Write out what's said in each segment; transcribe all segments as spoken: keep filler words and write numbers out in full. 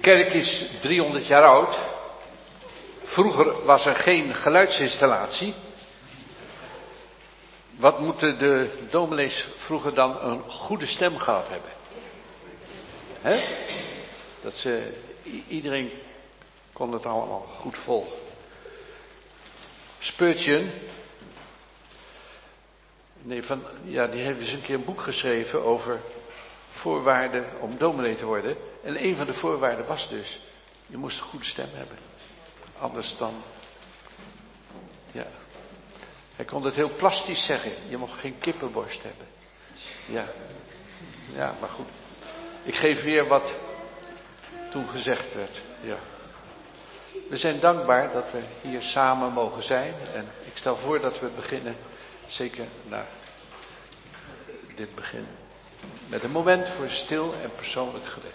kerk is driehonderd jaar oud. Vroeger was er geen geluidsinstallatie. Wat moeten de dominees vroeger dan een goede stem gehad hebben? Hè? Dat ze, iedereen kon het allemaal goed volgen. Spurgeon, nee, van, ja, die heeft eens een keer een boek geschreven over voorwaarden om dominee te worden. En een van de voorwaarden was dus, je moest een goede stem hebben. Anders dan, ja. Hij kon het heel plastisch zeggen. Je mocht geen kippenborst hebben. Ja, ja, maar goed. Ik geef weer wat toen gezegd werd. Ja. We zijn dankbaar dat we hier samen mogen zijn. En ik stel voor dat we beginnen, zeker na dit begin, met een moment voor stil en persoonlijk gebed.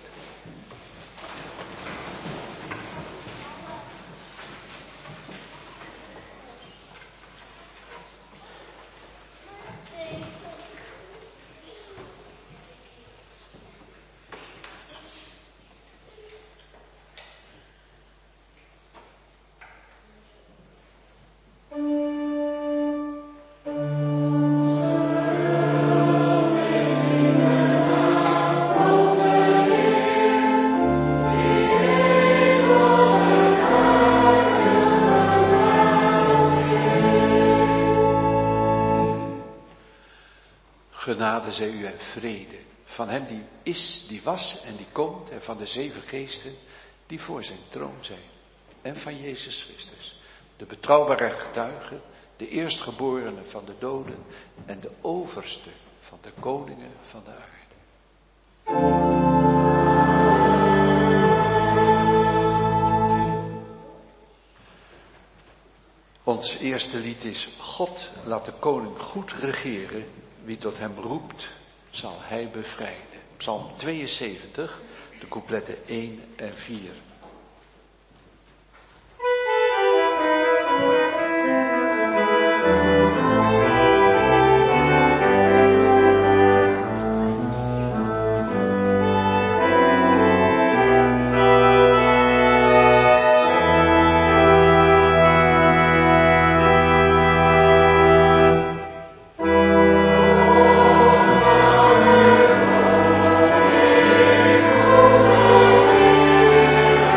Genade zij u en vrede van hem die is, die was en die komt en van de zeven geesten die voor zijn troon zijn. En van Jezus Christus, de betrouwbare getuige, de eerstgeborene van de doden en de overste van de koningen van de aarde. Ons eerste lied is: God laat de koning goed regeren. Wie tot hem roept, zal hij bevrijden. Psalm tweeënzeventig, de coupletten één en vier. Oh,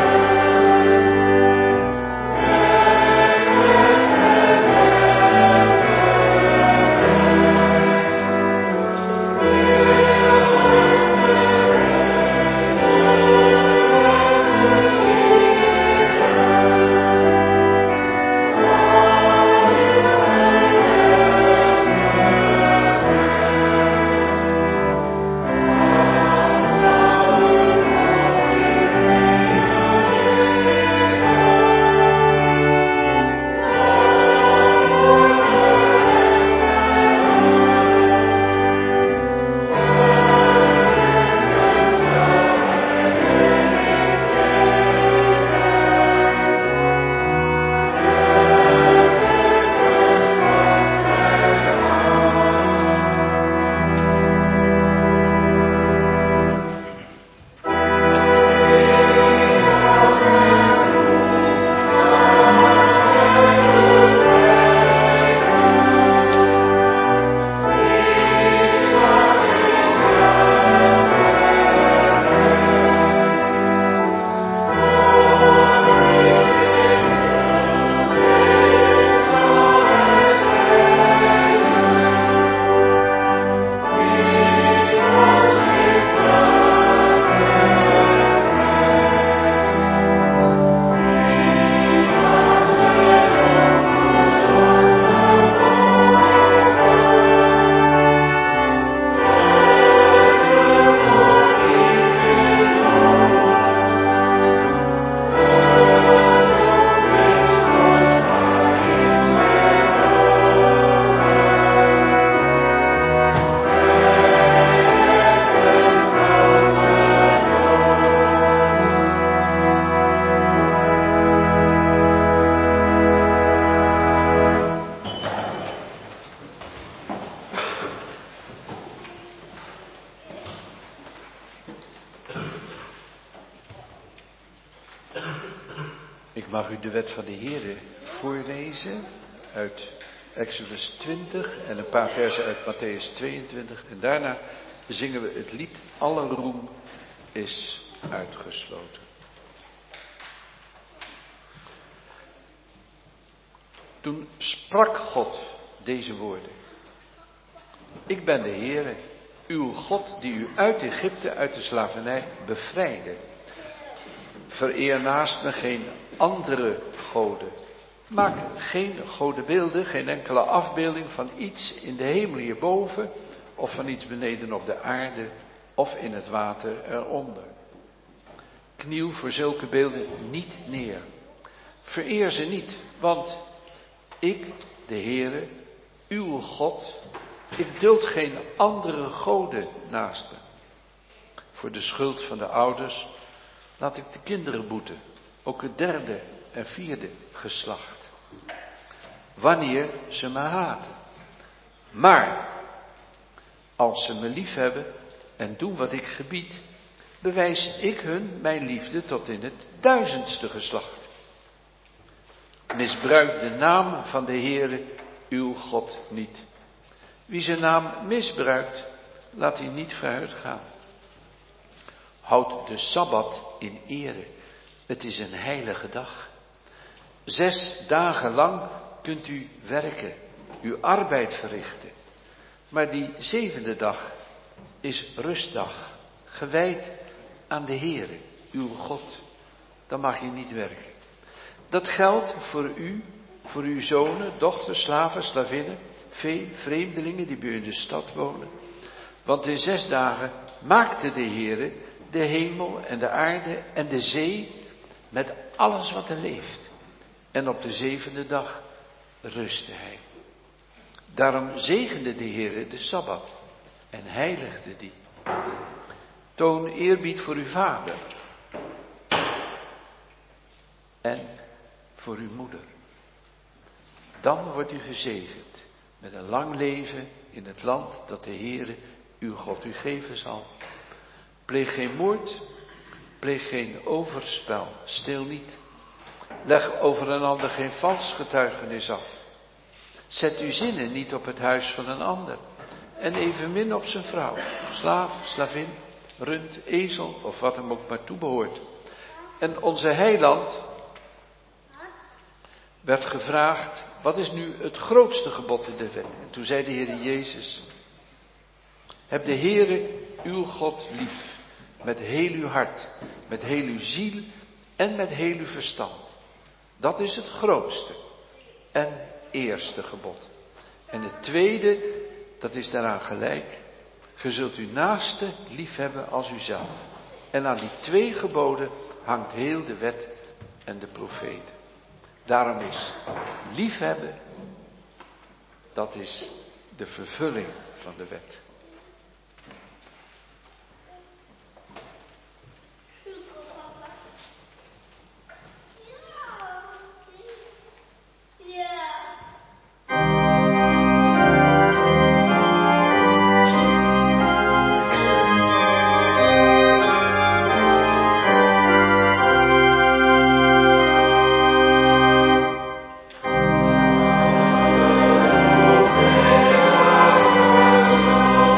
mag u de wet van de Heere voorlezen uit Exodus twintig en een paar versen uit Matthäus tweeëntwintig. En daarna zingen we het lied Alle roem is uitgesloten. Toen sprak God deze woorden. Ik ben de Heere, uw God die u uit Egypte, uit de slavernij bevrijdde. Vereer naast me geen andere goden. Maak geen godenbeelden, geen enkele afbeelding van iets in de hemel hierboven, of van iets beneden op de aarde, of in het water eronder. Kniel voor zulke beelden niet neer. Vereer ze niet, want ik, de Heere, uw God, ik duld geen andere goden naast me. Voor de schuld van de ouders laat ik de kinderen boeten, ook het derde en vierde geslacht, wanneer ze me haten. Maar als ze me lief hebben en doen wat ik gebied, bewijs ik hun mijn liefde tot in het duizendste geslacht. Misbruik de naam van de Heere, uw God, niet. Wie zijn naam misbruikt, laat hij niet vooruit gaan. Houd de Sabbat in ere. Het is een heilige dag. Zes dagen lang kunt u werken, uw arbeid verrichten. Maar die zevende dag is rustdag, gewijd aan de Heere, uw God. Dan mag je niet werken. Dat geldt voor u, voor uw zonen, dochters, slaven, slavinnen, vee, vreemdelingen die bij u in de stad wonen. Want in zes dagen maakte de Heere de hemel en de aarde en de zee met alles wat er leeft. En op de zevende dag rustte hij. Daarom zegende de Heere de Sabbat en heiligde die. Toon eerbied voor uw vader en voor uw moeder. Dan wordt u gezegend met een lang leven in het land dat de Heere uw God u geven zal. Pleeg geen moord, pleeg geen overspel, steel niet. Leg over een ander geen vals getuigenis af. Zet uw zinnen niet op het huis van een ander. En evenmin op zijn vrouw, slaaf, slavin, rund, ezel of wat hem ook maar toebehoort. En onze heiland werd gevraagd, wat is nu het grootste gebod in de wet? En toen zei de Heer Jezus, heb de Heere uw God lief, met heel uw hart, met heel uw ziel en met heel uw verstand. Dat is het grootste en eerste gebod. En het tweede, dat is daaraan gelijk, ge zult uw naaste lief hebben als uzelf. En aan die twee geboden hangt heel de wet en de profeten. Daarom is liefhebben, dat is de vervulling van de wet. Oh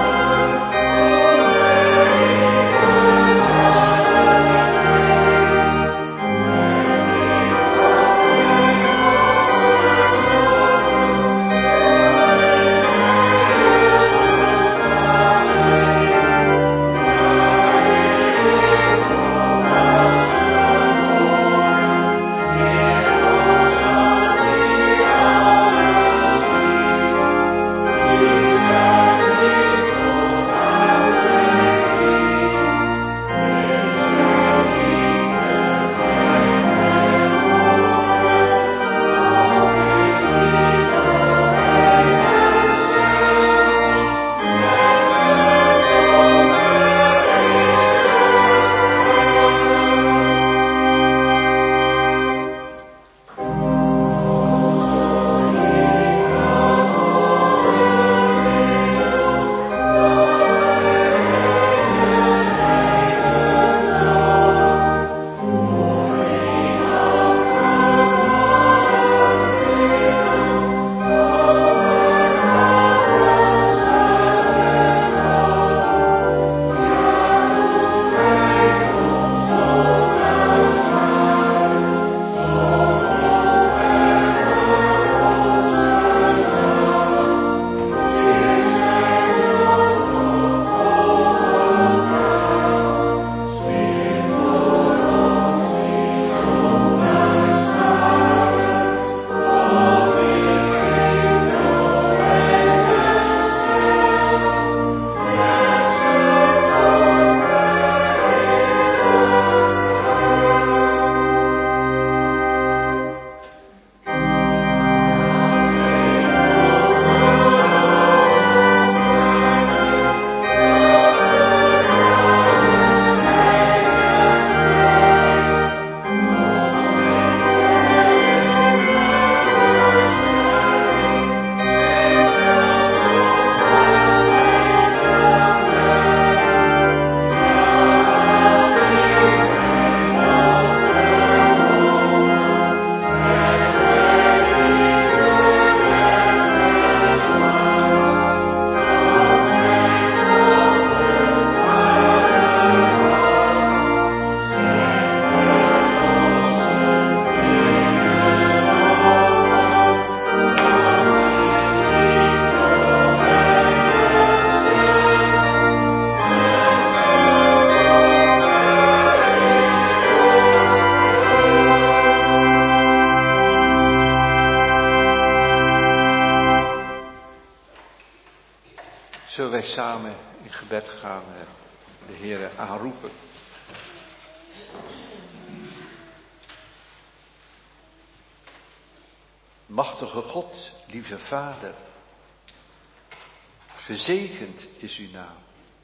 wij samen in gebed gaan de Heere aanroepen. Machtige God, lieve Vader, gezegend is uw naam.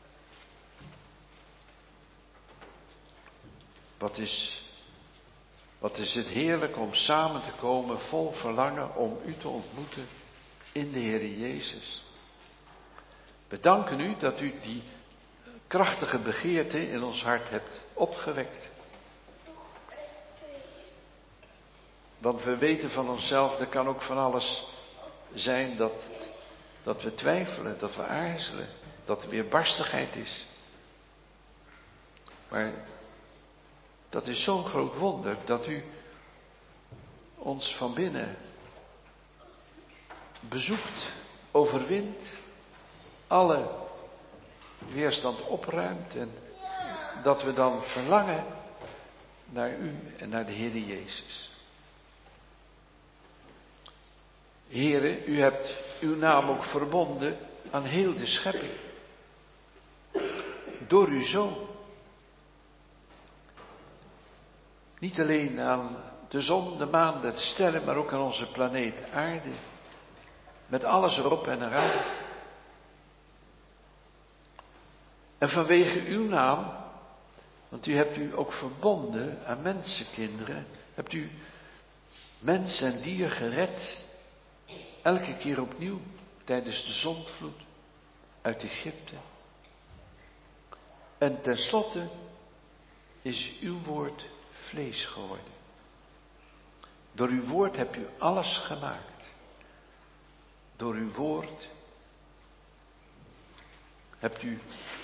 Wat is, wat is het heerlijk om samen te komen vol verlangen om u te ontmoeten in de Heere Jezus. We danken u dat u die krachtige begeerte in ons hart hebt opgewekt. Want we weten van onszelf, er kan ook van alles zijn dat, dat we twijfelen, dat we aarzelen, dat er weerbarstigheid is. Maar dat is zo'n groot wonder dat u ons van binnen bezoekt, overwint, alle weerstand opruimt en dat we dan verlangen naar u en naar de Heere Jezus. Heere, u hebt uw naam ook verbonden aan heel de schepping. Door uw Zoon. Niet alleen aan de zon, de maan, de sterren, maar ook aan onze planeet aarde. Met alles erop en eraan. En vanwege uw naam, want u hebt u ook verbonden aan mensenkinderen, hebt u mens en dier gered. Elke keer opnieuw tijdens de zondvloed uit Egypte. En tenslotte is uw woord vlees geworden. Door uw woord hebt u alles gemaakt. Door uw woord hebt u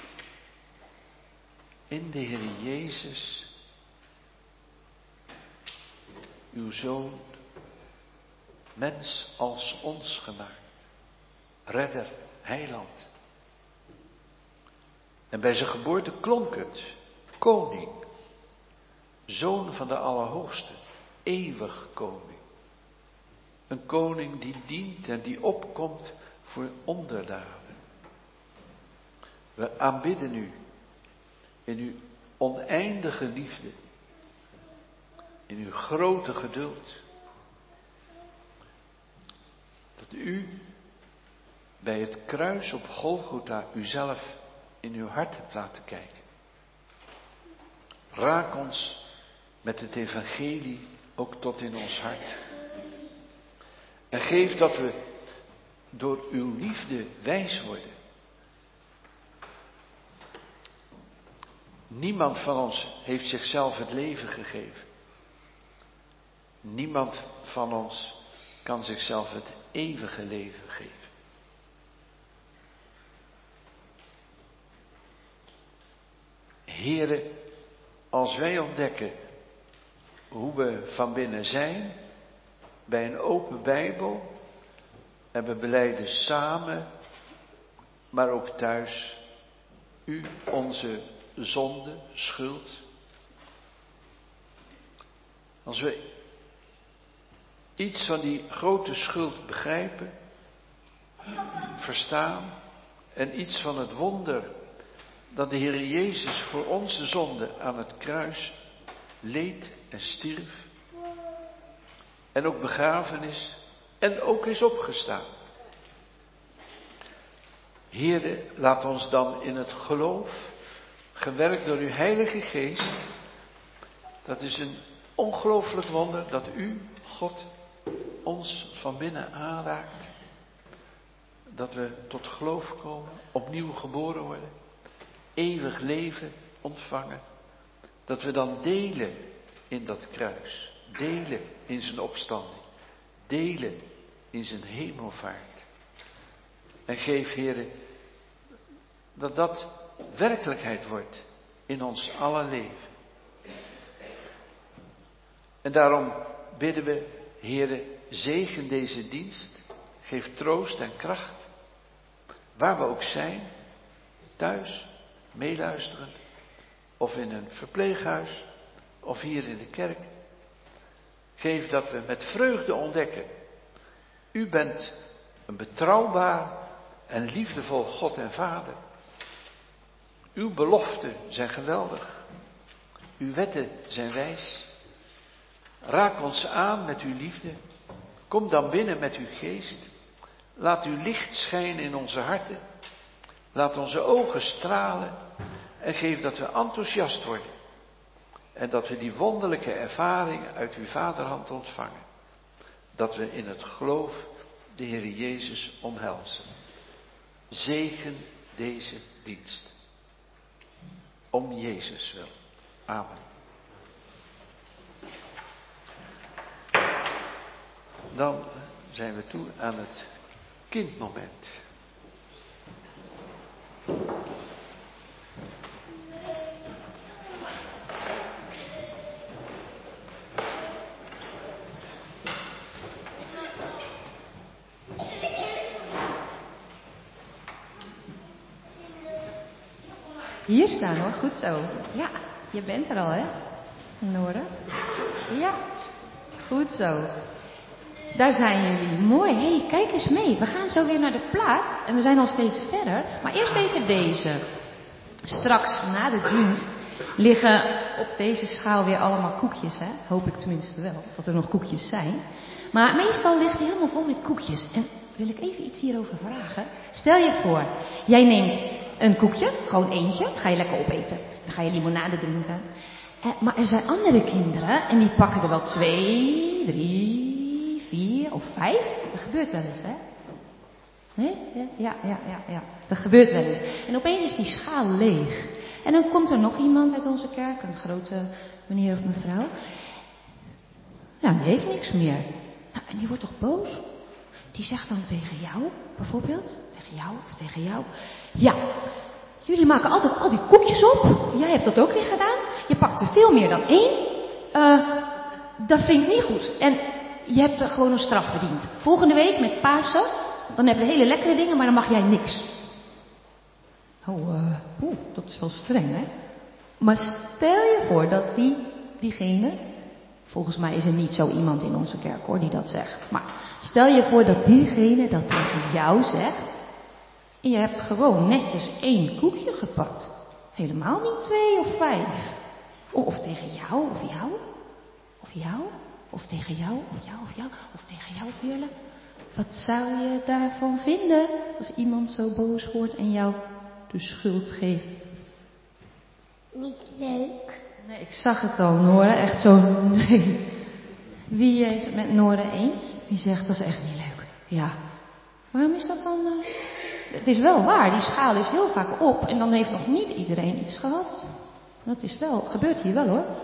in de Heer Jezus, uw Zoon, mens als ons gemaakt. Redder, heiland. En bij zijn geboorte klonk het, koning, Zoon van de Allerhoogste, eeuwig koning. Een koning die dient en die opkomt voor onderdanen. We aanbidden u in uw oneindige liefde, in uw grote geduld. Dat u bij het kruis op Golgotha uzelf in uw hart hebt laten kijken. Raak ons met het evangelie ook tot in ons hart. En geef dat we door uw liefde wijs worden. Niemand van ons heeft zichzelf het leven gegeven. Niemand van ons kan zichzelf het eeuwige leven geven. Heere, als wij ontdekken hoe we van binnen zijn, bij een open Bijbel, en we belijden samen, maar ook thuis, u onze zonde, schuld. Als we iets van die grote schuld begrijpen, verstaan, en iets van het wonder dat de Heer Jezus voor onze zonde aan het kruis leed en stierf, en ook begraven is, en ook is opgestaan. Heere, laat ons dan in het geloof, gewerkt door uw Heilige Geest, dat is een ongelooflijk wonder dat u, God, ons van binnen aanraakt, dat we tot geloof komen, opnieuw geboren worden, eeuwig leven ontvangen, dat we dan delen in dat kruis, delen in zijn opstanding, delen in zijn hemelvaart. En geef, Heere, dat dat werkelijkheid wordt in ons aller leven. En daarom bidden we, Heere, zegen deze dienst, geef troost en kracht, waar we ook zijn, thuis, meeluisterend, of in een verpleeghuis, of hier in de kerk. Geef dat we met vreugde ontdekken, u bent een betrouwbaar en liefdevol God en Vader. Uw beloften zijn geweldig. Uw wetten zijn wijs. Raak ons aan met uw liefde. Kom dan binnen met uw geest. Laat uw licht schijnen in onze harten. Laat onze ogen stralen. En geef dat we enthousiast worden. En dat we die wonderlijke ervaring uit uw vaderhand ontvangen. Dat we in het geloof de Heer Jezus omhelzen. Zegen deze dienst. Om Jezus wil. Amen. Dan zijn we toe aan het kindmoment. Hier staan hoor, goed zo. Ja, je bent er al hè, Nora? Ja, goed zo. Daar zijn jullie. Mooi. Hé, hey, kijk eens mee. We gaan zo weer naar de plaat en we zijn al steeds verder. Maar eerst even deze. Straks na de dienst liggen op deze schaal weer allemaal koekjes, hè? Hoop ik tenminste wel, dat er nog koekjes zijn. Maar meestal ligt hij helemaal vol met koekjes. En wil ik even iets hierover vragen. Stel je voor, jij neemt een koekje, gewoon eentje, ga je lekker opeten. Dan ga je limonade drinken. Eh, maar er zijn andere kinderen en die pakken er wel twee, drie, vier of vijf. Dat gebeurt wel eens, hè? Nee? Ja, ja, ja, ja, ja. Dat gebeurt wel eens. En opeens is die schaal leeg. En dan komt er nog iemand uit onze kerk, een grote meneer of mevrouw. Ja, die heeft niks meer. Nou, en die wordt toch boos? Die zegt dan tegen jou, bijvoorbeeld, tegen jou of tegen jou. Ja, jullie maken altijd al die koekjes op. Jij hebt dat ook weer gedaan. Je pakt er veel meer dan één. Uh, dat vind ik niet goed. En je hebt er gewoon een straf verdiend. Volgende week met Pasen, dan hebben we hele lekkere dingen, maar dan mag jij niks. Oh, uh, oeh, dat is wel streng, hè? Maar stel je voor dat die, diegene, volgens mij is er niet zo iemand in onze kerk hoor die dat zegt. Maar stel je voor dat diegene dat tegen jou zegt. En je hebt gewoon netjes één koekje gepakt. Helemaal niet twee of vijf. Of tegen jou, of jou. Of jou. Of tegen jou, of jou, of jou. Of tegen jou, Veerle. Wat zou je daarvan vinden als iemand zo boos wordt en jou de schuld geeft? Niet leuk. Nee, ik zag het al, Nora. Echt zo, nee. Wie is het met Nora eens? Wie zegt dat is echt niet leuk? Ja. Waarom is dat dan? Uh... Het is wel waar, die schaal is heel vaak op en dan heeft nog niet iedereen iets gehad. Dat is wel, gebeurt hier wel hoor.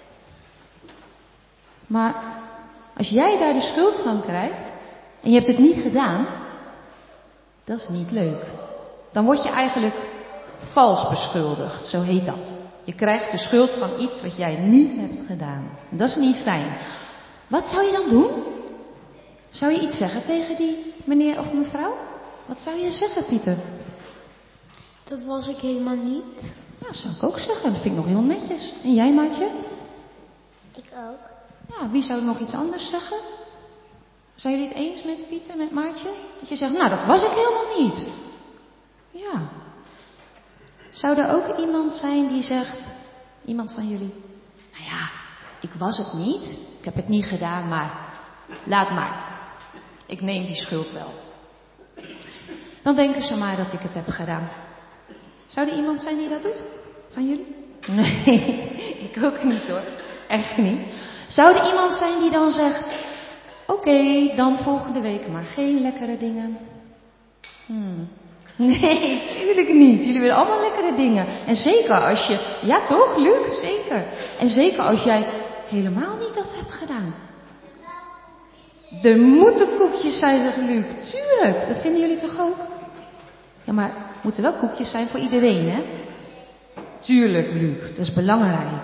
Maar als jij daar de schuld van krijgt en je hebt het niet gedaan, dat is niet leuk. Dan word je eigenlijk vals beschuldigd, zo heet dat. Je krijgt de schuld van iets wat jij niet hebt gedaan. En dat is niet fijn. Wat zou je dan doen? Zou je iets zeggen tegen die meneer of mevrouw? Wat zou je zeggen, Pieter? Dat was ik helemaal niet. Ja, dat zou ik ook zeggen. Dat vind ik nog heel netjes. En jij, Maartje? Ik ook. Ja, wie zou nog iets anders zeggen? Zijn jullie het eens met Pieter, met Maartje? Dat je zegt, nou, dat was ik helemaal niet. Ja. Zou er ook iemand zijn die zegt, iemand van jullie, nou ja, ik was het niet. Ik heb het niet gedaan, maar laat maar. Ik neem die schuld wel. Dan denken ze maar dat ik het heb gedaan. Zou er iemand zijn die dat doet? Van jullie? Nee, ik ook niet hoor. Echt niet. Zou er iemand zijn die dan zegt, oké, okay, dan volgende week maar geen lekkere dingen? Hmm. Nee, tuurlijk niet. Jullie willen allemaal lekkere dingen. En zeker als je, ja toch, Luc? Zeker. En zeker als jij helemaal niet dat hebt gedaan. Er moeten koekjes zijn, zegt Luc. Tuurlijk, dat vinden jullie toch ook? Ja, maar er moeten wel koekjes zijn voor iedereen, hè? Tuurlijk, Luc, dat is belangrijk.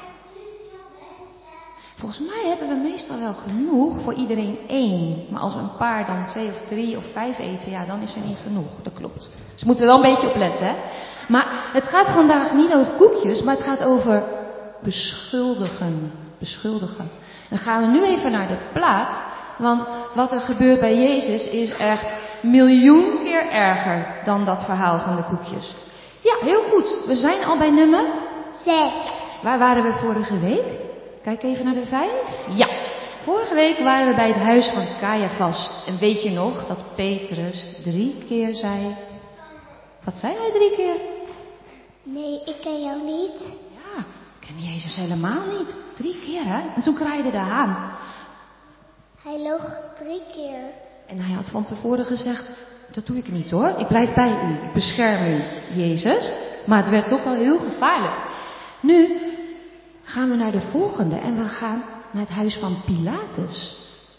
Volgens mij hebben we meestal wel genoeg voor iedereen één. Maar als een paar dan twee of drie of vijf eten, ja, dan is er niet genoeg. Dat klopt. Dus moeten we wel een beetje opletten, hè? Maar het gaat vandaag niet over koekjes, maar het gaat over beschuldigen. Beschuldigen. Dan gaan we nu even naar de plaat. Want wat er gebeurt bij Jezus is echt miljoen keer erger dan dat verhaal van de koekjes. Ja, heel goed. We zijn al bij nummer Zes. Waar waren we vorige week? Kijk even naar de vijf. Ja, vorige week waren we bij het huis van Caiaphas. En weet je nog dat Petrus drie keer zei... Wat zei hij drie keer? Nee, ik ken jou niet. Ja, ik ken Jezus helemaal niet. Drie keer, hè? En toen kraaide de haan. Hij loog drie keer. En hij had van tevoren gezegd... Dat doe ik niet hoor. Ik blijf bij u. Ik bescherm u, Jezus. Maar het werd toch wel heel gevaarlijk. Nu gaan we naar de volgende. En we gaan naar het huis van Pilatus.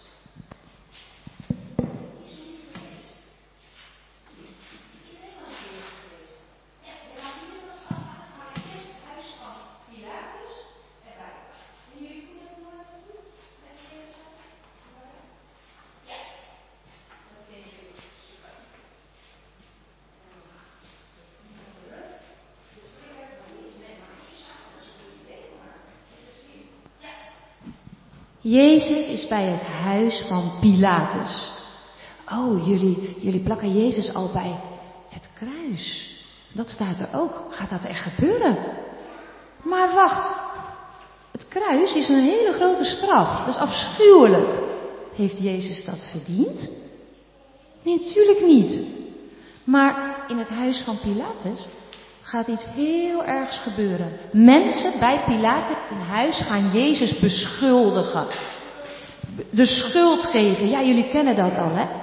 Jezus is bij het huis van Pilatus. Oh, jullie, jullie plakken Jezus al bij het kruis. Dat staat er ook. Gaat dat echt gebeuren? Maar wacht. Het kruis is een hele grote straf. Dat is afschuwelijk. Heeft Jezus dat verdiend? Nee, natuurlijk niet. Maar in het huis van Pilatus gaat iets heel ergs gebeuren. Mensen bij Pilatus in huis gaan Jezus beschuldigen. De schuld geven. Ja, jullie kennen dat al, hè?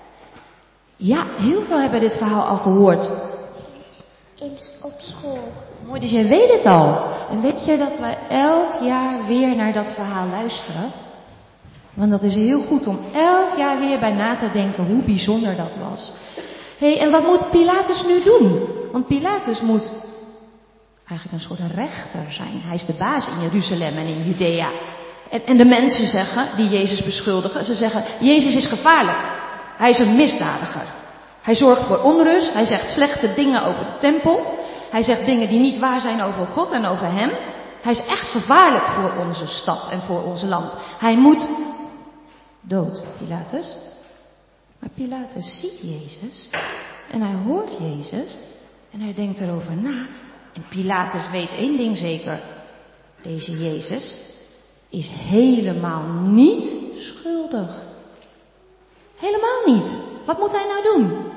Ja, heel veel hebben dit verhaal al gehoord. In, op school. Mooi, dus jij weet het al. En weet je dat wij elk jaar weer naar dat verhaal luisteren? Want dat is heel goed om elk jaar weer bij na te denken hoe bijzonder dat was. Hé, hey, en wat moet Pilatus nu doen? Want Pilatus moet eigenlijk een soort rechter zijn. Hij is de baas in Jeruzalem en in Judea. En, en de mensen zeggen, die Jezus beschuldigen, ze zeggen, Jezus is gevaarlijk. Hij is een misdadiger. Hij zorgt voor onrust. Hij zegt slechte dingen over de tempel. Hij zegt dingen die niet waar zijn over God en over hem. Hij is echt gevaarlijk voor onze stad en voor ons land. Hij moet dood, Pilatus. Maar Pilatus ziet Jezus en hij hoort Jezus en hij denkt erover na. En Pilatus weet één ding zeker. Deze Jezus is helemaal niet schuldig. Helemaal niet. Wat moet hij nou doen?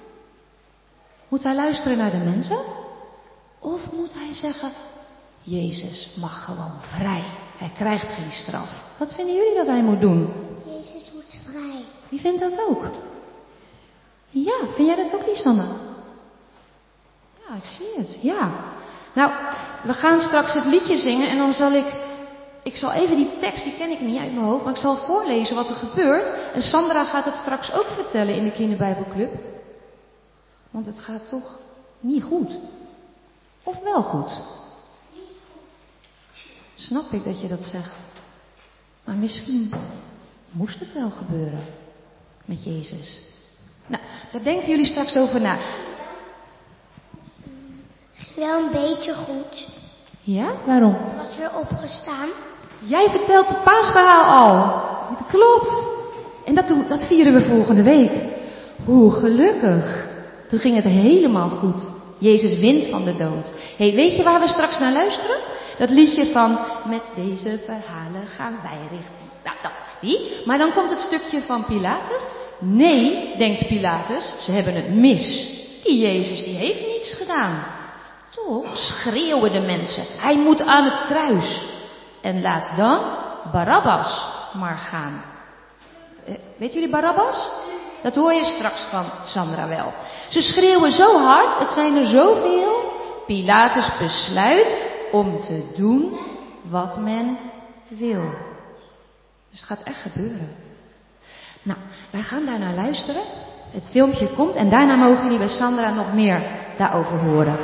Moet hij luisteren naar de mensen? Of moet hij zeggen, Jezus mag gewoon vrij. Hij krijgt geen straf. Wat vinden jullie dat hij moet doen? Jezus moet vrij. Wie vindt dat ook? Ja, vind jij dat ook, Lisanne? Ja, ik zie het. Ja. Nou, we gaan straks het liedje zingen en dan zal ik... Ik zal even die tekst, die ken ik niet uit mijn hoofd, maar ik zal voorlezen wat er gebeurt. En Sandra gaat het straks ook vertellen in de kinderbijbelclub. Want het gaat toch niet goed. Of wel goed? Snap ik dat je dat zegt. Maar misschien moest het wel gebeuren met Jezus. Nou, daar denken jullie straks over na. Wel een beetje goed. Ja, waarom? Hij was weer opgestaan. Jij vertelt het paasverhaal al. Dat klopt. En dat, doen, dat vieren we volgende week. Hoe gelukkig. Toen ging het helemaal goed. Jezus wint van de dood. Hé, hey, weet je waar we straks naar luisteren? Dat liedje van, met deze verhalen gaan wij richting. Nou, dat, die. Maar dan komt het stukje van Pilatus. Nee, denkt Pilatus, ze hebben het mis. Die Jezus, die heeft niets gedaan. Toch schreeuwen de mensen, hij moet aan het kruis. En laat dan Barabbas maar gaan. Eh, weet jullie Barabbas? Dat hoor je straks van Sandra wel. Ze schreeuwen zo hard, het zijn er zoveel. Pilatus besluit om te doen wat men wil. Dus het gaat echt gebeuren. Nou, wij gaan daar naar luisteren. Het filmpje komt en daarna mogen jullie bij Sandra nog meer daarover horen.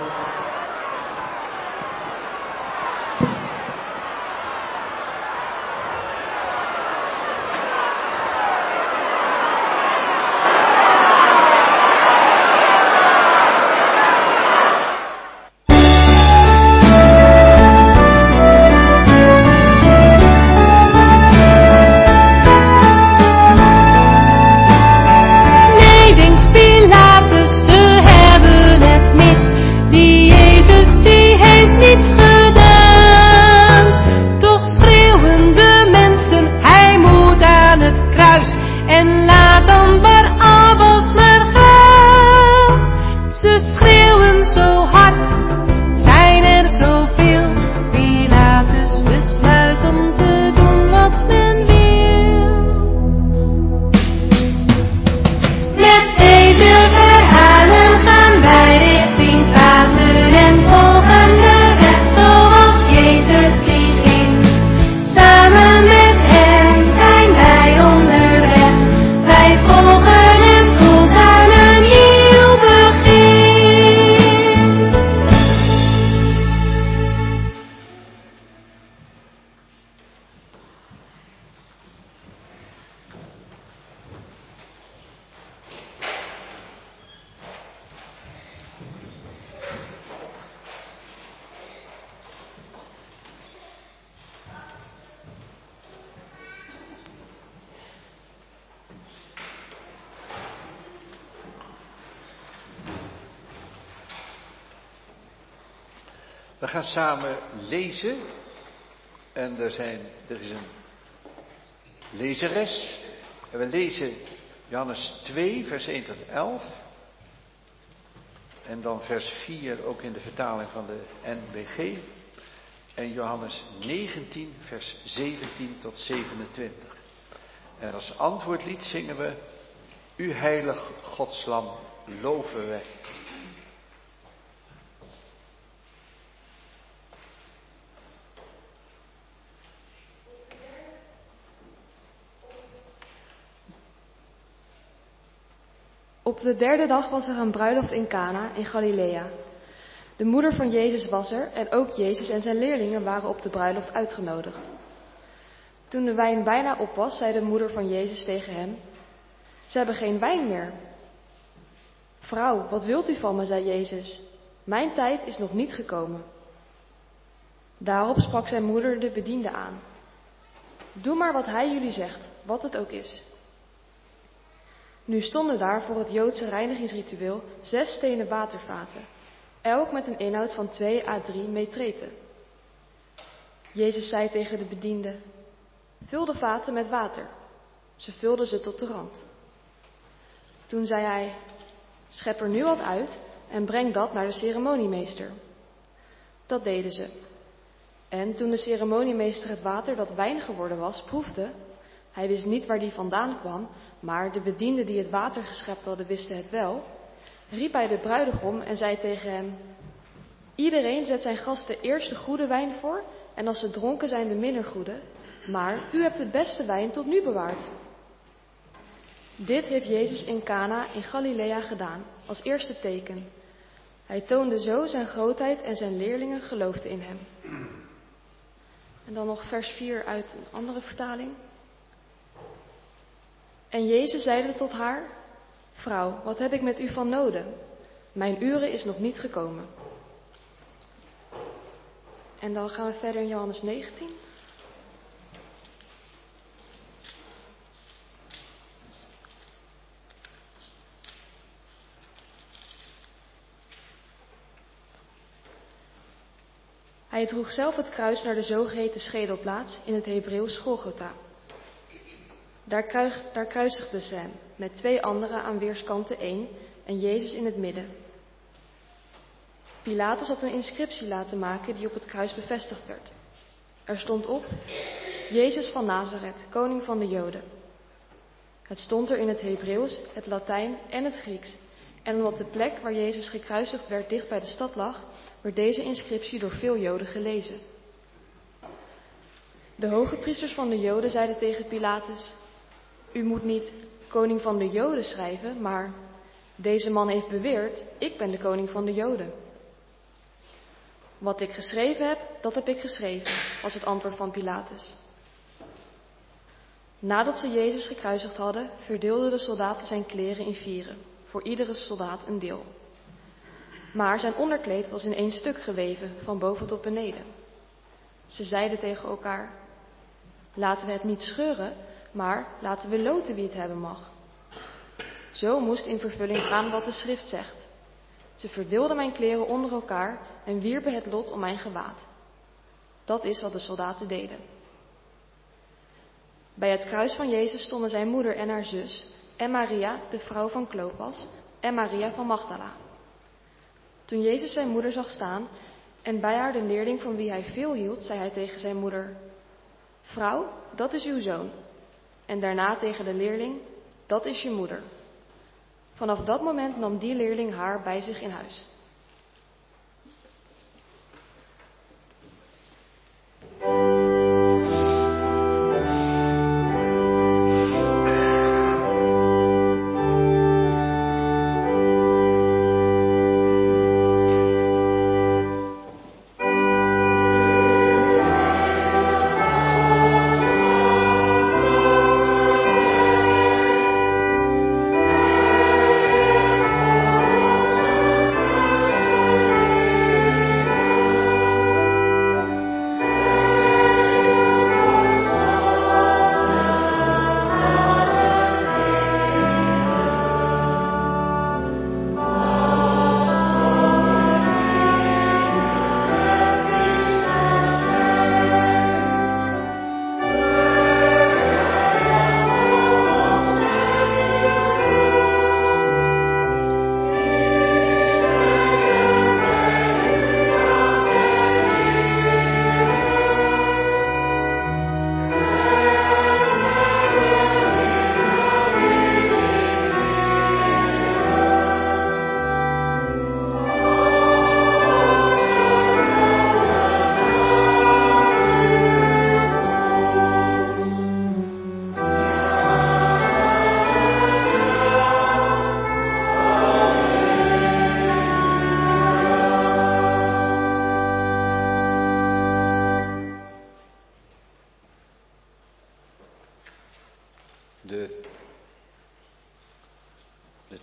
We gaan samen lezen. En er, zijn, er is een lezeres. En we lezen Johannes twee, vers één tot elf. En dan vers vier ook in de vertaling van de N B G. En Johannes negentien, vers zeventien tot zevenentwintig. En als antwoordlied zingen we: U heilig Godslam loven wij. Op de derde dag was er een bruiloft in Cana in Galilea. De moeder van Jezus was er en ook Jezus en zijn leerlingen waren op de bruiloft uitgenodigd. Toen de wijn bijna op was, zei de moeder van Jezus tegen hem: Ze hebben geen wijn meer. Vrouw, wat wilt u van me, zei Jezus. Mijn tijd is nog niet gekomen. Daarop sprak zijn moeder de bediende aan. Doe maar wat hij jullie zegt, wat het ook is. Nu stonden daar voor het Joodse reinigingsritueel zes stenen watervaten, elk met een inhoud van twee à drie metreten. Jezus zei tegen de bediende: Vul de vaten met water. Ze vulden ze tot de rand. Toen zei hij: Schep er nu wat uit en breng dat naar de ceremoniemeester. Dat deden ze. En toen de ceremoniemeester het water dat wijn geworden was, proefde, hij wist niet waar die vandaan kwam, maar de bedienden die het water geschept hadden wisten het wel, riep hij de bruidegom en zei tegen hem: Iedereen zet zijn gasten eerst de goede wijn voor en als ze dronken zijn de minder goede, maar u hebt het beste wijn tot nu bewaard. Dit heeft Jezus in Cana in Galilea gedaan, als eerste teken. Hij toonde zo zijn grootheid en zijn leerlingen geloofden in hem. En dan nog vers vier uit een andere vertaling. En Jezus zeide tot haar: Vrouw, wat heb ik met u van noden? Mijn uren is nog niet gekomen. En dan gaan we verder in Johannes negentien. Hij droeg zelf het kruis naar de zogeheten schedelplaats, in het Hebreeuws Golgotha. Daar, kruis, daar kruisigden ze hem, met twee anderen aan weerskanten één en Jezus in het midden. Pilatus had een inscriptie laten maken die op het kruis bevestigd werd. Er stond op: Jezus van Nazareth, koning van de Joden. Het stond er in het Hebreeuws, het Latijn en het Grieks. En omdat de plek waar Jezus gekruisigd werd dicht bij de stad lag, werd deze inscriptie door veel Joden gelezen. De hoge priesters van de Joden zeiden tegen Pilatus: U moet niet koning van de Joden schrijven, maar deze man heeft beweerd: ik ben de koning van de Joden. Wat ik geschreven heb, dat heb ik geschreven, was het antwoord van Pilatus. Nadat ze Jezus gekruisigd hadden, verdeelden de soldaten zijn kleren in vieren, voor iedere soldaat een deel. Maar zijn onderkleed was in één stuk geweven, van boven tot beneden. Ze zeiden tegen elkaar: Laten we het niet scheuren, maar laten we loten wie het hebben mag. Zo moest in vervulling gaan wat de schrift zegt. Ze verdeelden mijn kleren onder elkaar en wierpen het lot om mijn gewaad. Dat is wat de soldaten deden. Bij het kruis van Jezus stonden zijn moeder en haar zus, en Maria, de vrouw van Klopas, en Maria van Magdala. Toen Jezus zijn moeder zag staan en bij haar de leerling van wie hij veel hield, zei hij tegen zijn moeder: Vrouw, dat is uw zoon. En daarna tegen de leerling: Dat is je moeder. Vanaf dat moment nam die leerling haar bij zich in huis. Thank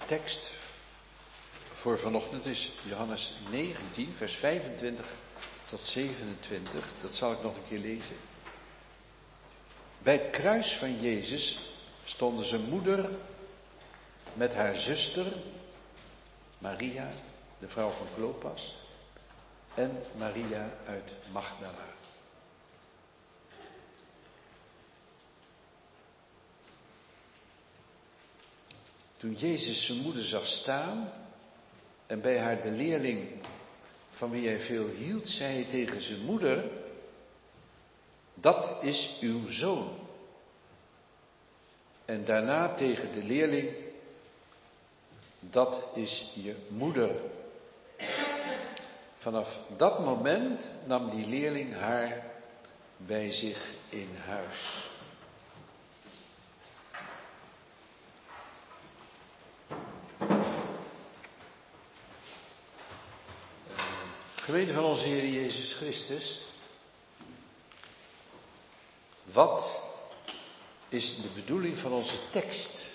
tekst voor vanochtend is Johannes negentien, vers vijfentwintig tot zevenentwintig. Dat zal ik nog een keer lezen. Bij het kruis van Jezus stonden zijn moeder met haar zuster Maria, de vrouw van Klopas, en Maria uit Magdala. Toen Jezus zijn moeder zag staan en bij haar de leerling van wie hij veel hield, zei hij tegen zijn moeder: dat is uw zoon. En daarna tegen de leerling: dat is je moeder. Vanaf dat moment nam die leerling haar bij zich in huis. Gemeente van onze Heer Jezus Christus, wat is de bedoeling van onze tekst?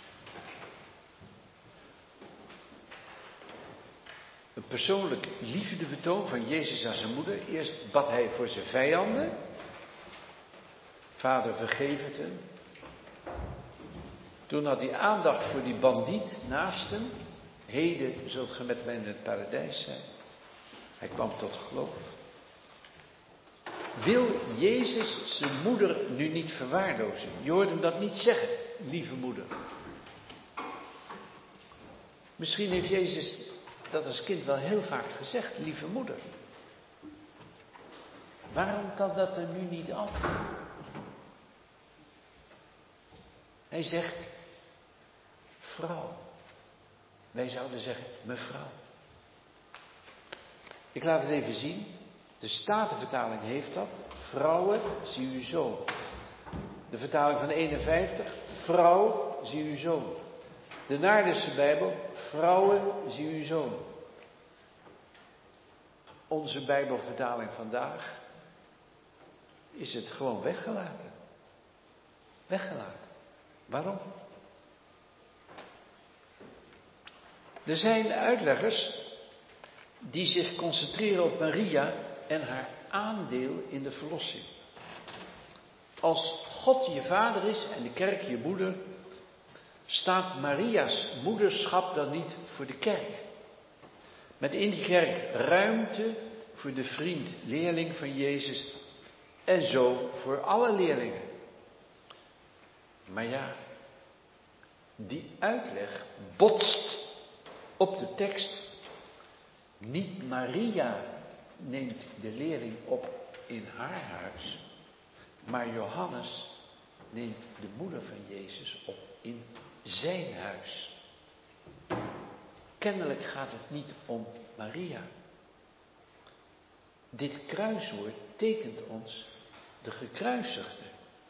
Een persoonlijk liefdebetoon van Jezus aan zijn moeder. Eerst bad hij voor zijn vijanden. Vader, vergeef het hen. Toen had hij aandacht voor die bandiet naast hem. Heden zult ge met mij in het paradijs zijn. Hij kwam tot geloof. Wil Jezus zijn moeder nu niet verwaarlozen? Je hoort hem dat niet zeggen, lieve moeder. Misschien heeft Jezus dat als kind wel heel vaak gezegd, lieve moeder. Waarom kan dat er nu niet af? Hij zegt, vrouw. Wij zouden zeggen, mevrouw. Ik laat het even zien. De Statenvertaling heeft dat. Vrouwen, zie uw zoon. De vertaling van eenenvijftig. Vrouw, zie uw zoon. De Naardense Bijbel. Vrouwen, zie uw zoon. Onze Bijbelvertaling vandaag is het gewoon weggelaten. Weggelaten. Waarom? Er zijn uitleggers die zich concentreren op Maria en haar aandeel in de verlossing. Als God je vader is en de kerk je moeder, staat Maria's moederschap dan niet voor de kerk. Met in die kerk ruimte voor de vriend, leerling van Jezus en zo voor alle leerlingen. Maar ja, die uitleg botst op de tekst. Niet Maria neemt de leerling op in haar huis, maar Johannes neemt de moeder van Jezus op in zijn huis. Kennelijk gaat het niet om Maria. Dit kruiswoord tekent ons de gekruisigde.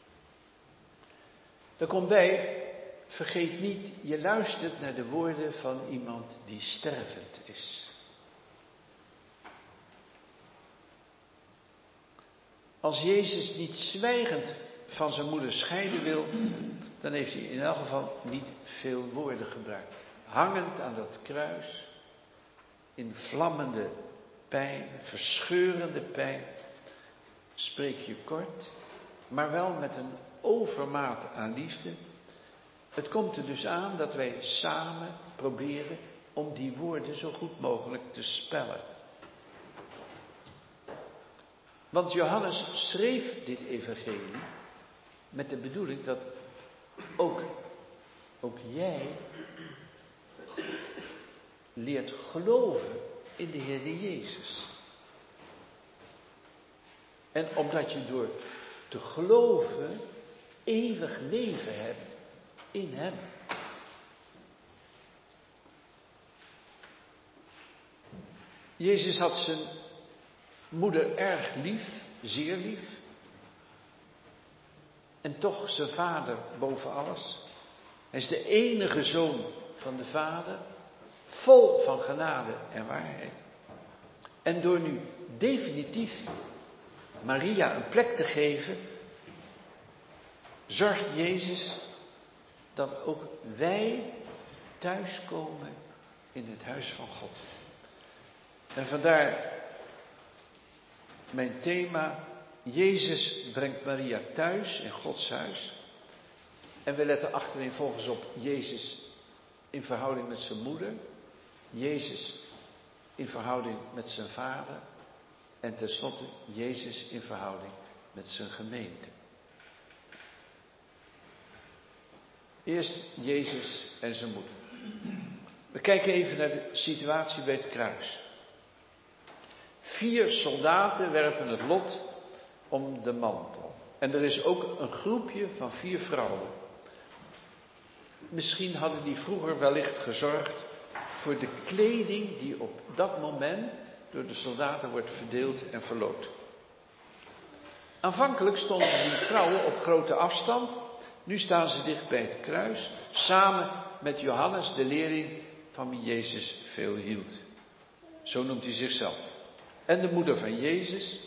Er komt bij, vergeet niet, je luistert naar de woorden van iemand die stervend is. Als Jezus niet zwijgend van zijn moeder scheiden wil, dan heeft hij in elk geval niet veel woorden gebruikt. Hangend aan dat kruis, in vlammende pijn, verscheurende pijn, spreek je kort, maar wel met een overmaat aan liefde. Het komt er dus aan dat wij samen proberen om die woorden zo goed mogelijk te spellen. Want Johannes schreef dit evangelie met de bedoeling dat ook, ook jij leert geloven in de Heer Jezus. En omdat je door te geloven eeuwig leven hebt in Hem. Jezus had zijn moeder erg lief, zeer lief. En toch zijn vader boven alles. Hij is de enige zoon van de Vader, vol van genade en waarheid. En door nu definitief Maria een plek te geven, zorgt Jezus dat ook wij thuiskomen in het huis van God. En vandaar mijn thema, Jezus brengt Maria thuis in Gods huis. En we letten achtereenvolgens op Jezus in verhouding met zijn moeder, Jezus in verhouding met zijn vader en tenslotte Jezus in verhouding met zijn gemeente. Eerst Jezus en zijn moeder. We kijken even naar de situatie bij het kruis. Vier soldaten werpen het lot om de mantel. En er is ook een groepje van vier vrouwen. Misschien hadden die vroeger wellicht gezorgd voor de kleding die op dat moment door de soldaten wordt verdeeld en verloot. Aanvankelijk stonden die vrouwen op grote afstand. Nu staan ze dicht bij het kruis, samen met Johannes, de leerling van wie Jezus veel hield. Zo noemt hij zichzelf. En de moeder van Jezus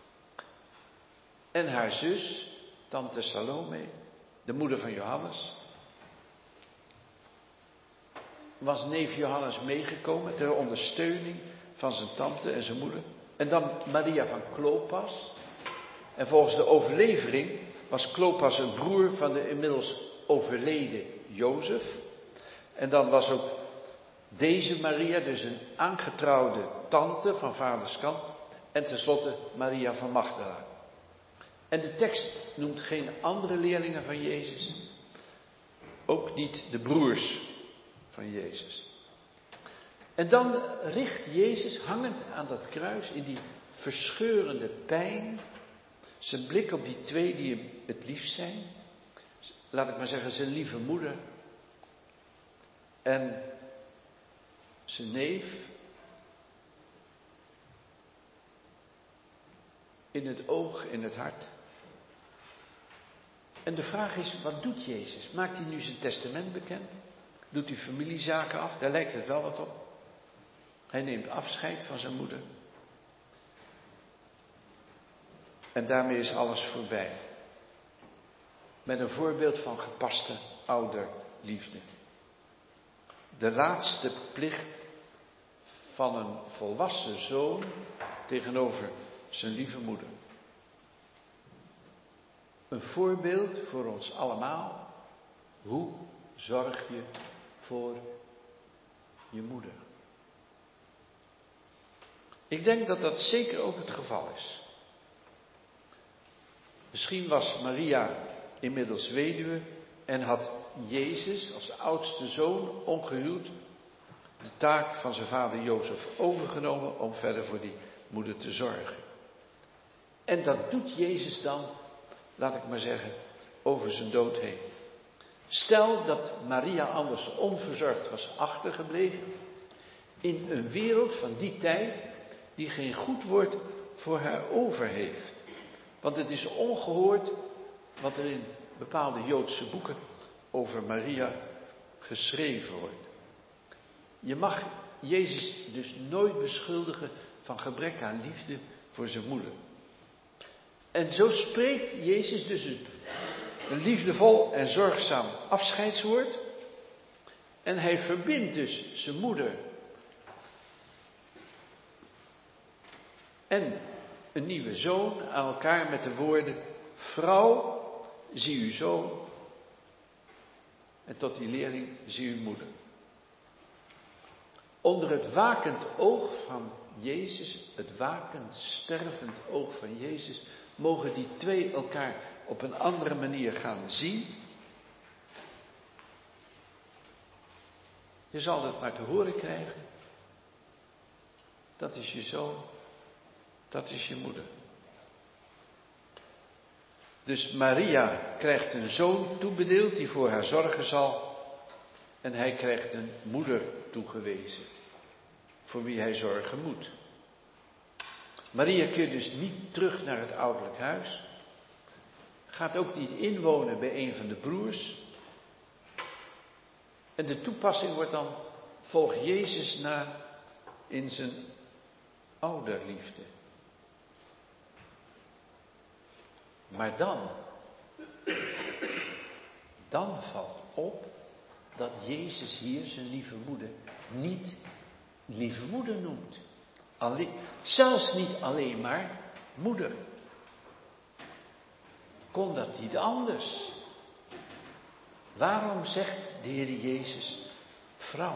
en haar zus, tante Salome, de moeder van Johannes. Was neef Johannes meegekomen ter ondersteuning van zijn tante en zijn moeder. En dan Maria van Klopas. En volgens de overlevering was Klopas een broer van de inmiddels overleden Jozef. En dan was ook deze Maria dus een aangetrouwde tante van vaders kant. En tenslotte Maria van Magdala. En de tekst noemt geen andere leerlingen van Jezus. Ook niet de broers van Jezus. En dan richt Jezus hangend aan dat kruis in die verscheurende pijn zijn blik op die twee die hem het liefst zijn. Laat ik maar zeggen, zijn lieve moeder en zijn neef. In het oog, in het hart. En de vraag is, wat doet Jezus? Maakt hij nu zijn testament bekend? Doet hij familiezaken af? Daar lijkt het wel wat op. Hij neemt afscheid van zijn moeder. En daarmee is alles voorbij. Met een voorbeeld van gepaste ouderliefde. De laatste plicht van een volwassen zoon tegenover zijn lieve moeder. Een voorbeeld voor ons allemaal. Hoe zorg je voor je moeder? Ik denk dat dat zeker ook het geval is. Misschien was Maria inmiddels weduwe en had Jezus als oudste zoon ongehuwd de taak van zijn vader Jozef overgenomen om verder voor die moeder te zorgen. En dat doet Jezus dan, laat ik maar zeggen, over zijn dood heen. Stel dat Maria anders onverzorgd was achtergebleven in een wereld van die tijd die geen goed woord voor haar over heeft. Want het is ongehoord wat er in bepaalde Joodse boeken over Maria geschreven wordt. Je mag Jezus dus nooit beschuldigen van gebrek aan liefde voor zijn moeder. En zo spreekt Jezus dus een, een liefdevol en zorgzaam afscheidswoord. En hij verbindt dus zijn moeder en een nieuwe zoon aan elkaar met de woorden: vrouw, zie uw zoon. En tot die leerling: zie uw moeder. Onder het wakend oog van Jezus, het wakend stervend oog van Jezus, mogen die twee elkaar op een andere manier gaan zien. Je zal het maar te horen krijgen. Dat is je zoon, dat is je moeder. Dus Maria krijgt een zoon toebedeeld die voor haar zorgen zal. En hij krijgt een moeder toegewezen, voor wie hij zorgen moet. Maria keert dus niet terug naar het ouderlijk huis. Gaat ook niet inwonen bij een van de broers. En de toepassing wordt dan: volg Jezus na in zijn ouderliefde. Maar dan, dan valt op dat Jezus hier zijn lieve moeder niet lieve moeder noemt. Alleen, zelfs niet alleen maar moeder. Kon dat niet anders? Waarom zegt de Heer Jezus vrouw?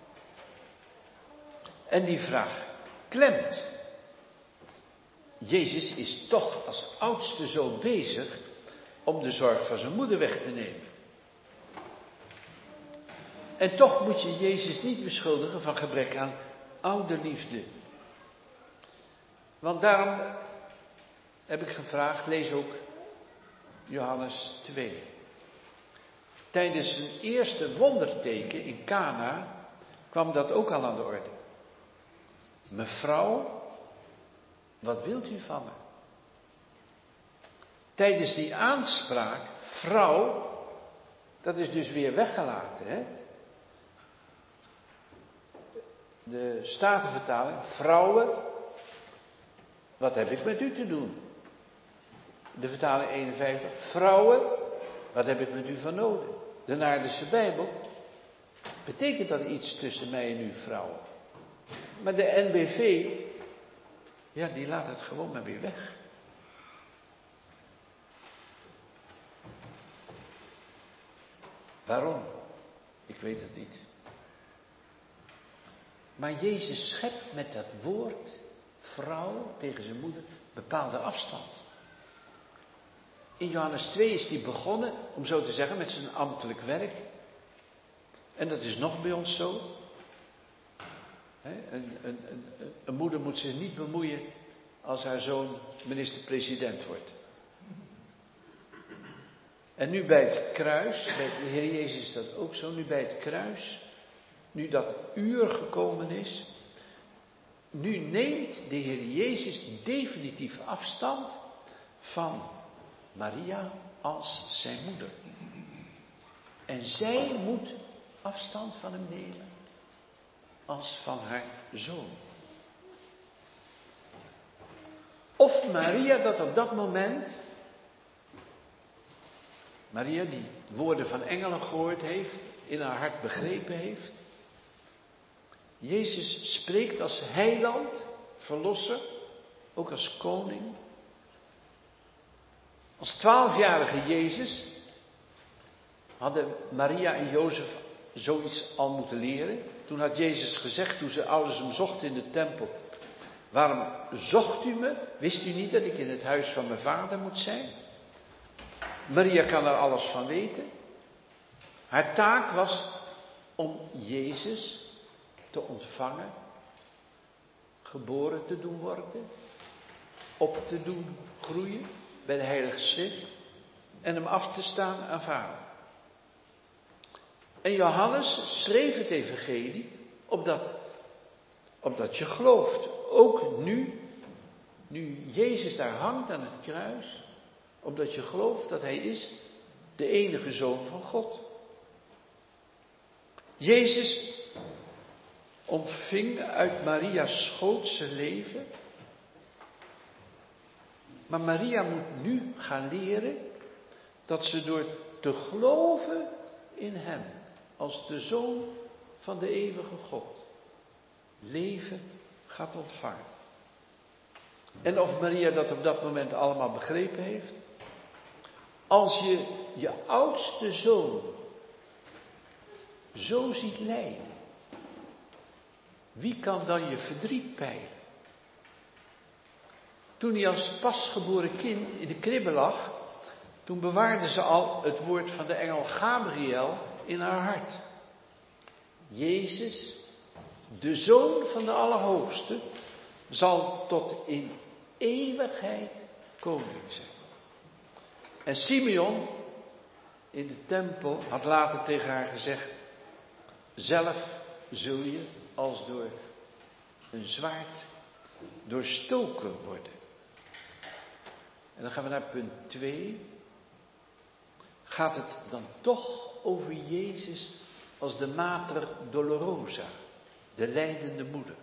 En die vraag klemt. Jezus is toch als oudste zoon bezig om de zorg van zijn moeder weg te nemen. En toch moet je Jezus niet beschuldigen van gebrek aan ouderliefde. Want daarom heb ik gevraagd, lees ook Johannes twee. Tijdens zijn eerste wonderteken in Kana kwam dat ook al aan de orde. Mevrouw, wat wilt u van me? Tijdens die aanspraak, vrouw, dat is dus weer weggelaten, hè? De Statenvertaling, vrouwen, wat heb ik met u te doen? De vertaling eenenvijftig, vrouwen, wat heb ik met u van nodig? De Naardense Bijbel, betekent dat iets tussen mij en u vrouwen? Maar de N B V, ja, die laat het gewoon maar weer weg. Waarom? Ik weet het niet. Maar Jezus schept met dat woord, vrouw, tegen zijn moeder, bepaalde afstand. In Johannes twee is hij begonnen, om zo te zeggen, met zijn ambtelijk werk. En dat is nog bij ons zo. He, een, een, een, een moeder moet zich niet bemoeien als haar zoon minister-president wordt. En nu bij het kruis, bij de Heer Jezus is dat ook zo, nu bij het kruis, nu dat uur gekomen is, nu neemt de Heer Jezus definitief afstand van Maria als zijn moeder. En zij moet afstand van hem nemen als van haar zoon. Of Maria dat op dat moment, Maria die woorden van engelen gehoord heeft, in haar hart begrepen heeft. Jezus spreekt als heiland, verlosser, ook als koning. Als twaalfjarige Jezus hadden Maria en Jozef zoiets al moeten leren. Toen had Jezus gezegd, toen zijn ouders hem zochten in de tempel: waarom zocht u me? Wist u niet dat ik in het huis van mijn vader moet zijn? Maria kan er alles van weten. Haar taak was om Jezus te ontvangen, geboren te doen worden, op te doen groeien bij de Heilige Schrift en hem af te staan aan Vader. En Johannes schreef het evangelie opdat, opdat je gelooft. Ook nu, nu Jezus daar hangt aan het kruis, opdat je gelooft dat hij is de enige Zoon van God. Jezus ontving uit Maria's schoot zijn leven. Maar Maria moet nu gaan leren dat ze door te geloven in hem, als de Zoon van de eeuwige God, leven gaat ontvangen. En of Maria dat op dat moment allemaal begrepen heeft? Als je je oudste zoon zo ziet lijden, wie kan dan je verdriet peilen? Toen hij als pasgeboren kind in de kribbe lag, toen bewaarde ze al het woord van de engel Gabriel in haar hart. Jezus, de Zoon van de Allerhoogste, zal tot in eeuwigheid koning zijn. En Simeon in de tempel had later tegen haar gezegd: zelf zul je als door een zwaard doorstoken worden. En dan gaan we naar punt twee. Gaat het dan toch over Jezus als de Mater Dolorosa, de lijdende moeder?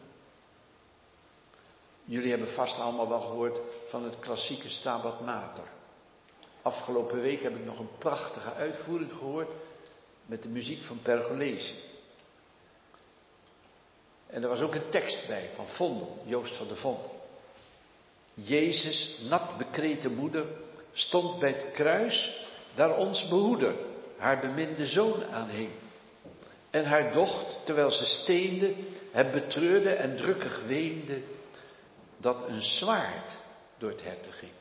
Jullie hebben vast allemaal wel gehoord van het klassieke Stabat Mater. Afgelopen week heb ik nog een prachtige uitvoering gehoord met de muziek van Pergolesi. En er was ook een tekst bij van Vondel, Joost van der Vondel. Jezus, nat bekrete moeder, stond bij het kruis, daar ons behoeder, haar beminde zoon aanhing. En haar docht, terwijl ze steende, hem betreurde en drukkig weende, dat een zwaard door het herte ging.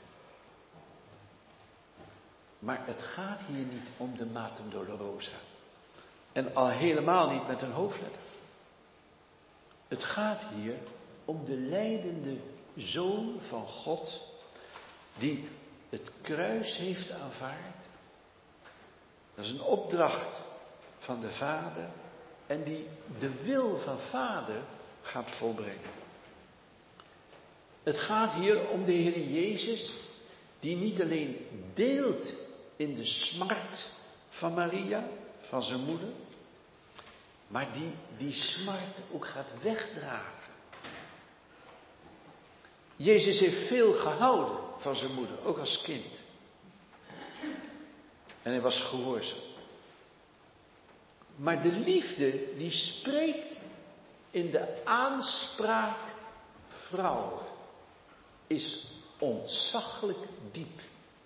Maar het gaat hier niet om de Mater Dolorosa. En al helemaal niet met een hoofdletter. Het gaat hier om de lijdende Zoon van God, die het kruis heeft aanvaard. Dat is een opdracht van de Vader en die de wil van Vader gaat volbrengen. Het gaat hier om de Heer Jezus, die niet alleen deelt in de smart van Maria, van zijn moeder, maar die die smart ook gaat wegdragen. Jezus heeft veel gehouden van zijn moeder, ook als kind. En hij was gehoorzaam. Maar de liefde die spreekt in de aanspraak vrouw is ontzaglijk diep.